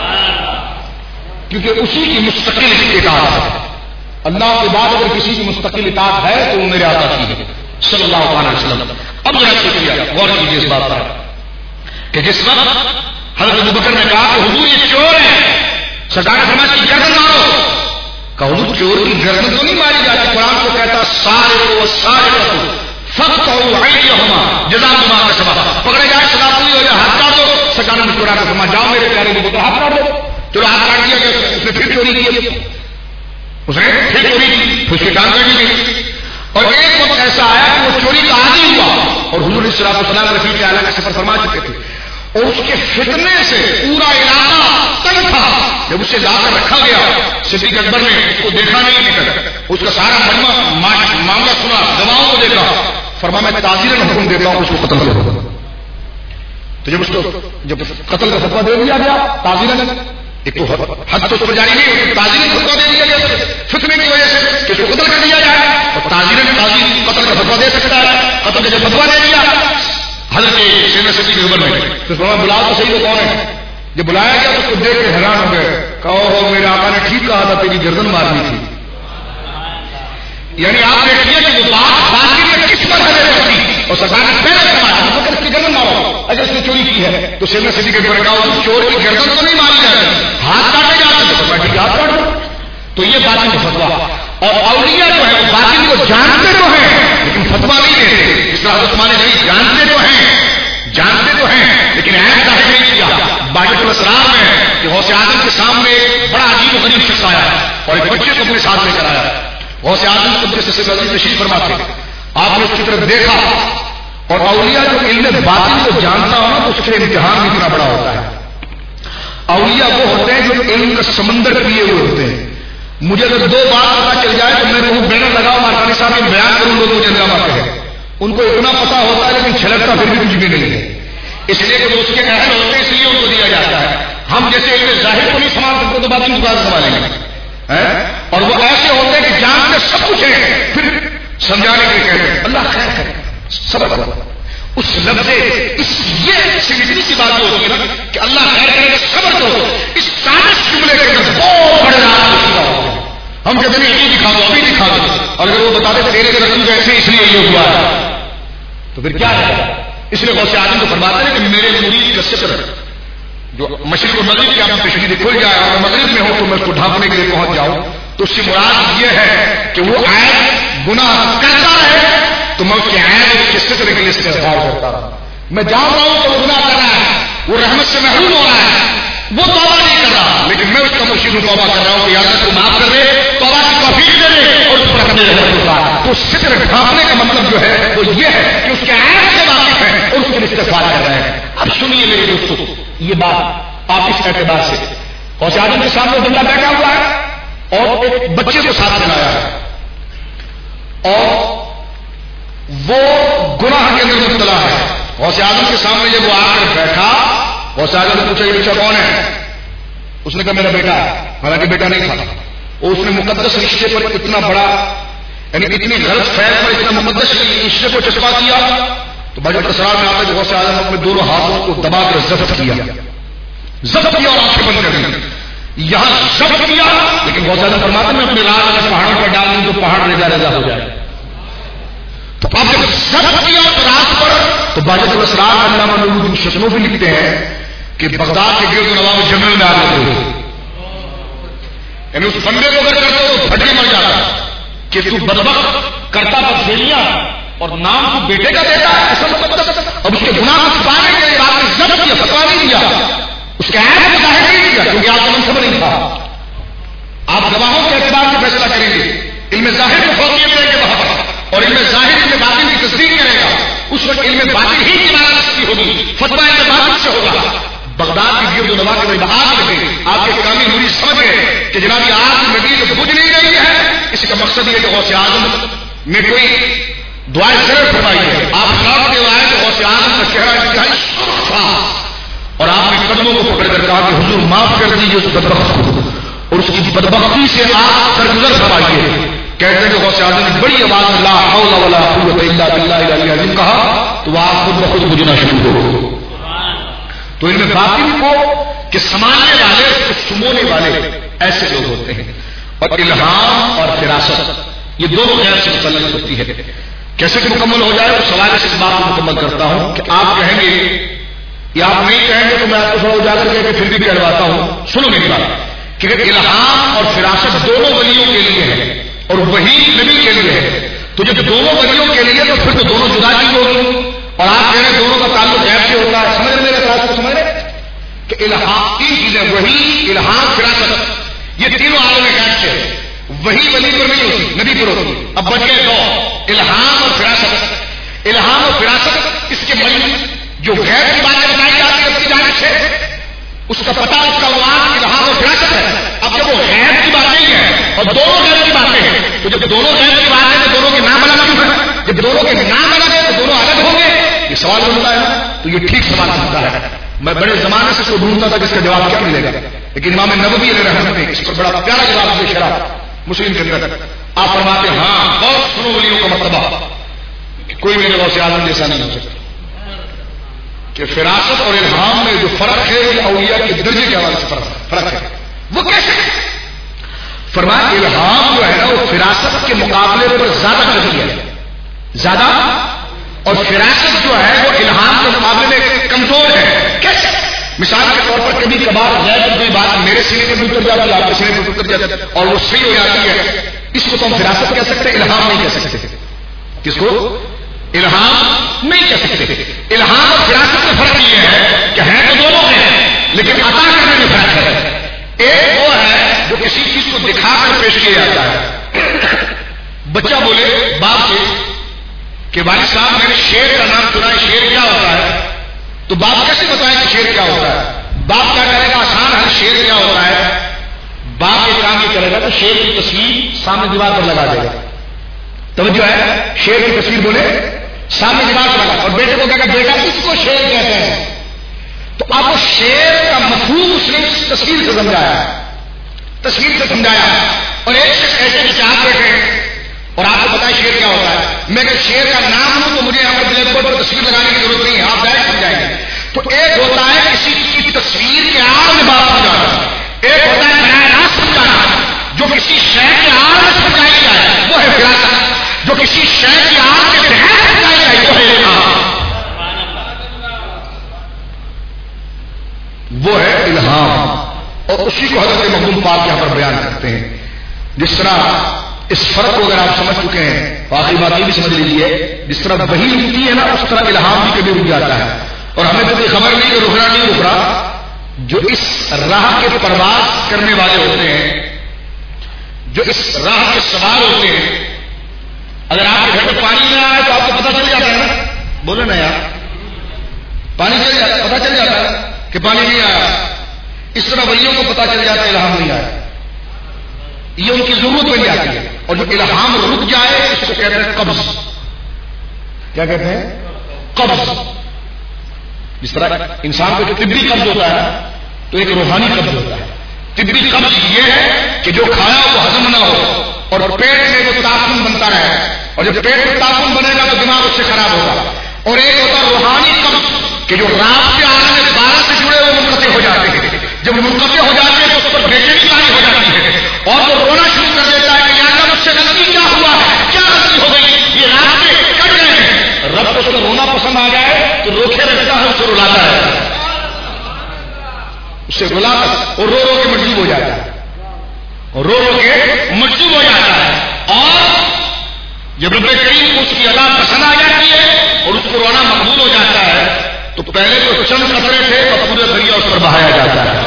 کیونکہ اسی کی مستقل اطاعت ہے. اللہ کے بعد اگر کسی کی مستقل اطاعت ہے تو وہ میرے آقا کی ہے صلی اللہ علیہ وسلم. اب ذرا سوچیے، غور کیجیے اس بات پر کہ جس وقت حضرت ابوبکر نے کہا کہ حضور یہ چور ہے، سرکار نے فرمایا اس کی گردن مارو. کہا حضور چور کی گردن تو نہیں ماری جاتی. قرآن کو کہتا سارق والسارقۃ فاقطعوا ایدیہما جزاء بما کسبا. پکڑے جائے سزا پوری ہو جائے، ہاتھ کاٹ دو. سرکار نے مسکرا کر فرمایا جاؤ میرے پیارے ابوبکر ہاتھ کاٹ دو. چلو ہاتھ کاٹ دیا گیا. اس نے پھر چوری کی، اس نے پھر چوری کی، اس کی ٹانگ کاٹی گئی. اور ایک وقت ایسا آیا کہ وہ چوری کا عادی ہوا اور حضور صلی اللہ علیہ وسلم رفیق اعلیٰ کا سفر فرما چکے تھے اور اس کے فتنے سے پورا علاقہ تنگ تھا. جب اسے لا کر رکھا گیا صدیق اکبر نے اس کو دیکھا نہیں، اس کا سارا معاملہ سنا، گواہوں کو دیکھا. فرمایا میں تعزیرن حکم دیتا ہوں اس کو قتل کرو. تو جب اس کو قتل کا فتویٰ دے دیا گیا تعزیرن، ایک تو حد تو اس پر جاری نہیں ہوتی، تعزیرن فتویٰ دے دیا گیا فتنے کی وجہ سے کہ اس کو قتل کر دیا جائے. اور تعزیرن تعزیر قتل کا فتویٰ دے سکتا ہے. قتل کا جب فتویٰ دے دیا حضرت سیدنا صدیق اکبر نے تو فرمایا بلا تو صحیح وہ کون ہے. جب بلایا گیا تو اس کو دیکھ کے حیران ہو گئے. کہو میرے آقا نے ٹھیک کہا تھا تیری گردن مارنی تھی. یعنی آپ دیکھیے کہ وہ بات باقی میں کس مرحلے میں تھی اور سرکار نے پہلے فرمایا اس کی گردن مارو اگر اس نے چوری کی ہے. تو سیدنا صدیق اکبر نے کہا چور کی گردن تو نہیں ماری جاتی، ہاتھ کاٹے جاتے تو ٹھیک ہاتھ کاٹو. تو یہ باطن کا فتوا. اور اولیاء جو ہے وہ باطن کو جانتے تو ہیں لیکن فتوا نہیں دیتے. اس طرح حضرت عثمان غنی جانتے تو ہیں لیکن عین ظاہر نہیں کیا. باجت الاسرار میں کہ غوث اعظم کے سامنے ایک بڑا عجیب و غریب شخص آیا اور ایک بچے کو اپنے ساتھ لے کر آیا. غوث اعظم قدس سرور عزیز تشریف فرما تھے. آپ نے اس کی طرف دیکھا اور اولیاء جو علم باطن کو جانتا ہو نا تو اس کے امتحان اتنا بڑا ہوتا ہے. اولیاء وہ ہوتے ہیں جو علم کا سمندر پیے ہوئے ہوتے ہیں. مجھے اگر دو بات پتا چل جائے تو میں کہوں بینر لگاؤ مارکانی صاحب میں بیان کروں لوگ مجھے انجام آتے ہیں. ان کو اتنا پتا ہوتا ہے لیکن چھلکتا پھر بھی کچھ بھی نہیں ہے. اس لیے کہ اس کے اہل ہوتے ہیں اس لیے ان کو دیا جاتا ہے. ہم جیسے علم ظاہر کو نہیں سنبھال سکتے تو باطن کو کہاں سنبھالیں گے. اور وہ ایسے ہوتے ہیں کہ جانتے سب کچھ ہے پھر سمجھانے کے لیے کہتے ہیں اللہ خیر کرے صبر کرو. اس لفظ یہ سمجھنے کی بات ہوتی ہے نا کہ اللہ خیر کرے صبر کرو. اس سارے جملے کے اندر بہت بڑے ہم کہتے ہیں ابھی دکھا دو ابھی دکھا دو. اور اگر وہ بتا دے تیرے کے رسول ایسے اس لیے یہ ہوا ہے تو پھر کیا ہے. اس لیے غوث اعظم کو فرماتے ہیں کہ میرے مرید کا ستر جو مشرق و مغرب کی آپ تشریح کھل جائے اور مغرب میں ہو تو میں اس کو ڈھانپنے کے لیے پہنچ جاؤں تو اس سے مراد یہ ہے کہ وہ عیب گناہ کرتا ہے تو میں اس کے عیب اس کے ستر کے لیے استغفار کرتا رہا. میں جان رہا ہوں کہ وہ گناہ کر رہا ہے، وہ رحمت سے محروم ہو رہا ہے، وہ توبہ نہیں کر رہا لیکن میں اس کا مرشد توبہ کر رہا ہوں کہ یاد کو معاف کر دے، توبہ کی توفیق دے دے اور اس پر اپنے رحمت کا. تو ستر ڈھانپنے کا مطلب جو ہے وہ یہ ہے کہ اس کے عیب سے واقف ہے اور اس کے لیے استغفار کر رہے ہیں. اب سنیے میرے دوستوں یہ بات آپ اس اعتبار سے غوث اعظم کے سامنے بندہ بیٹھا ہوا ہے اور ایک بچے کو ساتھ ملایا ہے اور وہ گناہ کے اندر مبتلا ہے. غوث اعظم کے سامنے جب وہ آ کر بیٹھا غوث اعظم نے پوچھا یہ بچہ کون ہے. اس نے کہا میرا بیٹا ہے، حالانکہ بیٹا نہیں تھا. اور اس نے مقدس رشتے پر اتنا بڑا یعنی اتنی غلط فیل پر اتنا مقدس رشتے کو چسپا کیا تو باجت اسرار میں آتا ہے کہ غوث اعظم اپنے دونوں ہاتھوں کو دبا کر ضبط کیا اور آنکھیں بند کر دی. یہاں ضبط کیا لیکن غوث اعظم فرماتے ہیں میں اپنے راہ اگر پہاڑوں پر ڈال دوں تو پہاڑ ریزا ریزا ہو جائے. تو اب جب ضبط کیا اس رات پر تو باجت الاسرار علامہ نورالدین شکنوفی لکھتے ہیں کہ بغداد کے گرد و نواح میں جنگل میں آ گئے یعنی اس بندے کو اگر کرتے تو پھٹ کے مر جاتا کہ تو بدبخت کرتا بدفعلیاں اور نام تو بیٹے کا دیتا ہے ایسا مطلب اب اس کے گناہ کو چھپانے کے لیے آپ نے ضبط کیا فتوا نہیں دیا اس کا عیب کو ظاہر نہیں کیا کیونکہ آپ کا منصب نہیں تھا. آپ گواہوں کے اعتبار سے فیصلہ کریں گے علم ظاہر کو فوقیت دیں گے وہاں پر اور علم ظاہر علم باطن کی تصدیق کرے گا اس وقت علم باطن ہی کی مانا رکھتی ہوگی فتوا علم باطن سے ہوگا. بغداد کی گرد و نواح کے بعد آگ لگے آپ کے کامی ہوئی سمجھ گئے کہ جناب یہ آگ لگی تو بجھ نہیں رہی ہے اس کا مقصد یہ کہ غوث اعظم میں کوئی دعائیں ضرور فرمائی ہے. آپ لوٹ کے آئے تو غوث اعظم کا چہرہ انتہائی سرخ تھا اور آپ نے قدموں کو پکڑ کر کہا کہ حضور معاف کر دیجیے اس بدبخت کو اور اس کی بدبختی سے آپ درگزر فرمائیے. کہتے ہیں کہ غوث اعظم نے بڑی آواز میں لا حول ولا قوت الا باللہ العلی العظیم کہا تو آپ خود بخود بجھنا شروع ہو. تو ان میں باطن کو کہ سمانے والے کو سمونے والے ایسے لوگ ہوتے ہیں. اور الہام اور فراست یہ دونوں غیر سے متعلق ہوتی ہے. کیسے کہ مکمل ہو جائے اس حوالے سے اس بات کو مکمل کرتا ہوں کہ آپ کہیں گے یا آپ نہیں کہیں گے تو میں آپ کو تھوڑا اجاگر کر کے پھر بھی کہلواتا ہوں. سنو میری بات کہ الہام اور فراست دونوں ولیوں کے لیے ہے اور وہی نبی کے لیے ہے. تو جب دونوں ولیوں کے لیے تو پھر تو دونوں جدا چیز ہوگی اور آپ کہہ رہے دونوں کا تعلق غیب سے ہوتا ہے. سمجھ میرے خیال کو سمجھ رہے کہ الہام تین چیزیں وہی الہام فراست یہ تینوں عالم غیب سے وہی ولی پر نہیں ہوتی نبی پر ہوتی. اب بچ گئے دو الہام اور فراست. الہام اور فراست اس کے مریض جو غیب کی باتیں بتائی جاتی ہے اپنی جانب سے اس کا پتہ اس کا عنوان الہام اور فراست ہے. اب جب وہ غیب کی باتیں ہی ہیں اور دونوں غیب کی باتیں ہیں تو جب دونوں غیب کی باتیں ہیں تو دونوں کے نام الگ کیوں ہیں؟ جب دونوں کے نام الگ ہیں تو دونوں الگ ہوں گے. یہ سوال بنتا ہے تو یہ ٹھیک سوال بنتا ہے. میں بڑے زمانے سے اس کو ڈھونڈتا تھا کہ اس کا جواب کیا ملے گا لیکن امام نبوی علیہ رحمت نے اس پر بڑا پیارا جواب دیا شرح مسلم کے اندر. آپ فرماتے ہیں ہاں بہت سنو ولیوں کا مرتبہ کوئی میرے غوث اعظم جیسا نہیں ہو سکتا کہ فراست اور الہام میں جو فرق ہے وہ اولیاء کے درجے کے حوالے سے فرق ہے. وہ کیسے فرمایا الہام جو ہے نا وہ فراست کے مقابلے پر زیادہ قوی ہے زیادہ اور فراست جو ہے وہ الہام کے مقابلے میں کمزور ہے. کیسے؟ مثال کے طور پر کبھی کبھار غیر کوئی بات میرے سینے پر اتر جاتی ہے آپ کے سینے پر اتر جاتی ہے اور وہ صحیح ہو جاتی ہے اس کو تو ہم فراست کہہ سکتے الہام نہیں کہہ سکتے. کس کو؟ الہام نہیں کہہ سکتے. الہام اور فراست میں فرق یہ ہے کہ ہیں تو دونوں ہیں لیکن عطا کرنے میں فرق ہے. ایک وہ ہے جو کسی چیز کو دکھا کر پیش کیا جاتا ہے. بچہ بولے باپ سے کہ والد صاحب میں نے شیر کا نام سنا ہے شیر کیا ہوتا ہے تو باپ کیسے بتائے کہ شیر کیا ہوتا ہے؟ باپ کیا کرے گا آسان ہے شیر کیا ہوتا ہے. باپ ایک کام یہ کرے گا تو شیر کی تصویر سامنے دیوار پر لگا دے گا. توجہ ہے شیر کی تصویر بولے سامنے دیوار پر لگا اور بیٹے کو کہے گا بیٹا اس کو شیر کہتے ہیں. تو اب وہ شیر کا مفہوم اس نے تصویر سے سمجھایا اور ایک شخص ایسے بھی چاہتے بیٹھے اور آپ کو پتا ہے شیر کیا ہوتا ہے. میں اگر شیر کا نام ہوں تو مجھے یہاں پر بلیک بورڈ پر تصویر لگانے کی ضرورت نہیں ہے آپ ڈائریکٹ سمجھائیں گے. تو ایک ہوتا ہے کسی کی تصویر کے آڑ میں بات سمجھانا ایک ہوتا ہے براہ راست سمجھانا جو کسی شے کے آڑ میں سمجھائی جائے وہ ہے فراست. جو کسی شے کی آڑ کے تحت سمجھائی جائے وہ ہے الہام. وہ ہے الہام اور اسی کو حضرت محمود پاک یہاں پر بیان کرتے ہیں. جس طرح اس فرق کو اگر آپ سمجھ چکے ہیں تو آخری بات یہ بھی سمجھ لیجیے جس طرح وحی رکتی ہے نا اس طرح الہام بھی کبھی رک جاتا ہے اور ہمیں تو کوئی خبر نہیں کہ رکنا نہیں رک رہا. جو اس راہ کے پرواز کرنے والے ہوتے ہیں جو اس راہ کے سوار ہوتے ہیں اگر آپ کے گھر میں پانی نہ آئے تو آپ کو پتہ چل جاتا ہے نا بولے نا یار پانی چل جاتا پتہ چل جاتا ہے کہ پانی نہیں آیا. اس طرح ولیوں کو پتہ چل جاتا ہے الہام نہیں آیا. یہ ان کی ضرورت بن جاتی ہے اور جو الہام رک جائے اس کو کہتے ہیں قبض. کیا کہتے ہیں؟ قبض. جس طرح انسان کو طبی قبض ہوتا ہے تو ایک روحانی قبض ہوتا ہے. طبی قبض یہ ہے کہ جو کھایا وہ ہضم نہ ہو اور پیٹ میں وہ تعفن بنتا رہے اور جب پیٹ میں تعفن بنے گا تو دماغ اس سے خراب ہوگا. اور ایک ہوتا ہے روحانی قبض کہ جو رات کے عالم بارہ سے جڑے ہوئے منقطع ہو جاتے ہیں. جب منقطع ہو جاتے ہیں تو اس پر بے چینی جاری ہو جاتی ہے اور وہ رونا شروع کر دیتا ہے کہ یا اللہ مجھ سے غلطی کیا ہوا ہے کیا غلطی ہو گئی یہ راستے کٹ گئے ہیں. رب کو اس کو رونا پسند آ جائے تو روکے رکھتا ہے اس کو رلاتا ہے اسے رلا کر اور رو رو کے مجبور ہو جاتا ہے. اور رو رو کے مجذوب ہو جاتا ہے، اور جب رب کریم کو اس کی ادا پسند آ جاتی ہے اور اس کو رونا مقبول ہو جاتا ہے تو پہلے تو چند قطرے تھے اور پورے دریا اس پر بہایا جاتا ہے.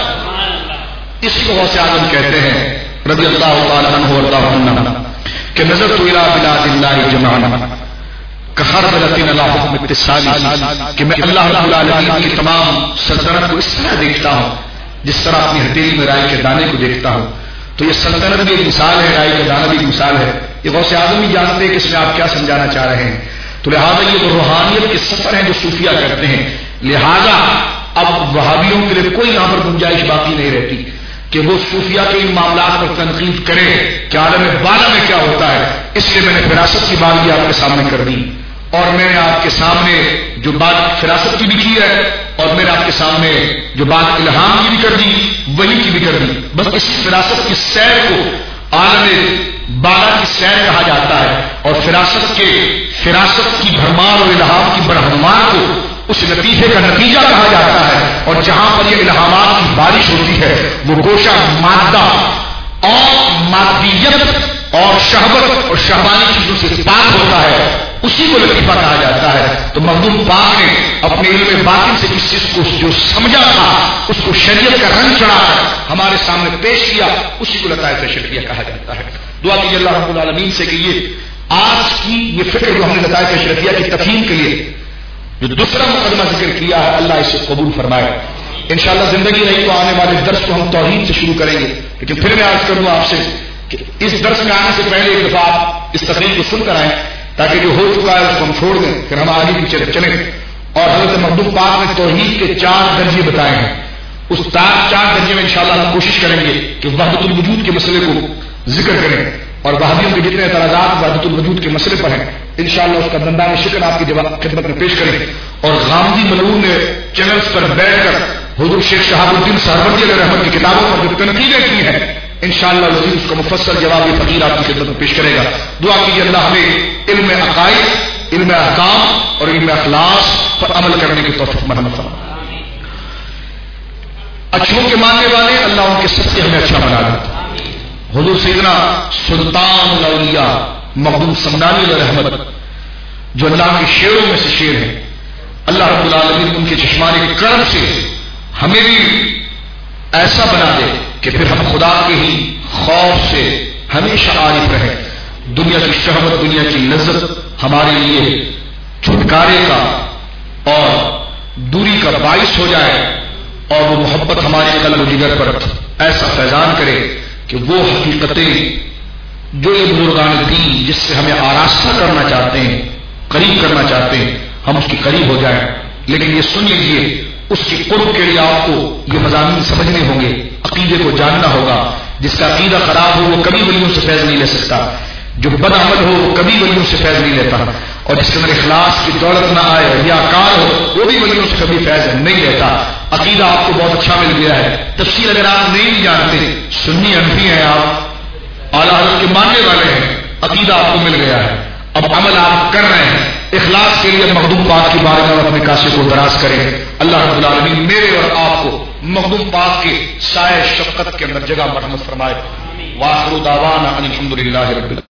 اسی کو غوث اعظم کہتے ہیں رضی اللہ تعالیٰ عنہ وارضاہ عنہ کہ نظرت الی بلاد اللہ جمعا کہر بلتن اللہ حکم اتصالی، کہ میں اللہ رب العالمین کی تمام سلطنت کو اس طرح دیکھتا ہوں جس طرح اپنی ہتھیلی میں رائی کے دانے کو دیکھتا ہوں. تو یہ سلطنت بھی ایک مثال ہے، رائی کا دانہ بھی ایک مثال ہے. یہ غوث اعظم بھی جانتے ہیں کہ اس میں آپ کیا سمجھانا چاہ رہے ہیں. تو لہٰذا یہ وہ روحانیت کے سفر ہیں جو صوفیہ کرتے ہیں. لہذا اب وہابیوں کے لیے کوئی یہاں پر گنجائش باقی نہیں رہتی کہ وہ صوفیہ کے ان معاملات پر تنقید کرے کہ عالم بالا میں کیا ہوتا ہے. اس لیے میں نے فراست کی بات بھی آپ کے سامنے کر دی، اور میں نے آپ کے سامنے جو بات فراست کی بھی کی ہے اور میں نے آپ کے سامنے جو بات الہام کی بھی کر دی وہی کی بھی کر دی. بس اس فراست کی سیر کو عالم بالا کی سیر کہا جاتا ہے، اور فراست کی بھرمار اور الہام کی برہمار کو اس لطیفے کا نتیجہ کہا جاتا ہے. اور جہاں پر یہ الہامات کی بارش ہوتی ہے وہ گوشہ مادہ اور مادیت اور شہوت اور شہوانی چیزوں سے پاک ہوتا ہے، اسی کو لطیفہ کہا جاتا ہے. تو مخدوم پاک نے اپنے علم باطن سے جس چیز کو جو سمجھا تھا اس کو شریعت کا رنگ چڑھا کر ہمارے سامنے پیش کیا، اسی کو لطائف شرعیہ کہا جاتا ہے. دعا کیجیے اللہ رب العالمین سے کہ یہ آج کی یہ فکر جو ہم نے لطائف شرعیہ کی تفہیم کے لیے جو دوسرا مقدمہ ذکر کیا ہے اللہ اسے قبول فرمائے. انشاءاللہ زندگی رہی تو آنے والے درس کو ہم توحید سے شروع کریں گے. لیکن پھر میں عرض کروں آپ سے کہ اس درس میں آنے سے پہلے ایک دفعہ آپ اس تقریر کو سن کر آئیں تاکہ جو ہو چکا ہے اس کو ہم چھوڑ دیں، پھر ہم آگے پیچھے چلیں. اور حضرت مخدوم پاک نے توحید کے 4 درجے بتائے ہیں. اس 4 درجے میں انشاءاللہ ہم کوشش کریں گے کہ وحدت الوجود کے مسئلے کو ذکر کریں، اور وہابیوں کے جتنے اعتراضات وحدت الوجود کے مسئلے پر ہیں انشاءاللہ اس کا دندان شکر آپ کی خدمت میں پیش کریں. اور غامدی ملعون نے چینلز پر بیٹھ کر حضور شیخ شہاب الدین سہروردی علیہ رحمت کی کتابوں پر جو تنقیدیں کی ہیں انشاءاللہ العزیز اس کا مفصل جواب فقیر آپ کی خدمت میں پیش کرے گا. دعا کیجیے اللہ ہمیں علم عقائد، علم احکام اور علم اخلاص پر عمل کرنے کی توفیق مرحمت فرمائے. اچھوں کے ماننے والے اللہ ان کے سب سے ہمیں اچھا بنا دے. حضور سیدنا سلطان الاولیاء مخدوم سمدانی علیہ رحمت جو اللہ کے شیروں میں سے شیر ہیں، اللہ رب العالمین ان کے چشمانے کرم سے ہمیں بھی ایسا بنا دے کہ پھر ہم خدا کے ہی خوف سے ہمیشہ عارف رہیں. دنیا کی شہوت، دنیا کی لذت ہمارے لیے چھٹکارے کا اور دوری کا باعث ہو جائے، اور وہ محبت ہمارے قلب و جگر پر ایسا فیضان کرے کہ وہ حقیقتیں جو یہ بزرگان دین جس سے ہمیں آراستہ کرنا چاہتے ہیں، قریب کرنا چاہتے ہیں، ہم اس کے قریب ہو جائیں. لیکن یہ سن لیجیے اس کے قرب کے لیے آپ کو یہ مضامین سمجھنے ہوں گے، عقیدے کو جاننا ہوگا. جس کا عقیدہ خراب ہو وہ کبھی ولیوں سے فیض نہیں لے سکتا، جو بد عمل ہو وہ کبھی ولیوں سے فیض نہیں لیتا، اور جس کے اندر اخلاص کی دولت نہ آئے یا کار ہو وہ بھی ولیوں سے کبھی فیض نہیں لیتا. عقیدہ آپ کو بہت اچھا مل گیا ہے، تفسیر اگر آپ نہیں جانتے، سنی انفی ہیں، آپ اعلیٰ حضرت کے ماننے والے ہیں، عقیدہ آپ کو مل گیا ہے، اب عمل آپ کر رہے ہیں. اخلاص کے لیے مخدوم پاک کی بارگاہ میں اپنے کاسے کو دراز کریں. اللہ رب العالمین میرے اور آپ کو مخدوم پاک کے سائے شفقت کے اندر جگہ مرحمت فرمائے. وآخر دعوانا ان الحمد للہ رب العالمین.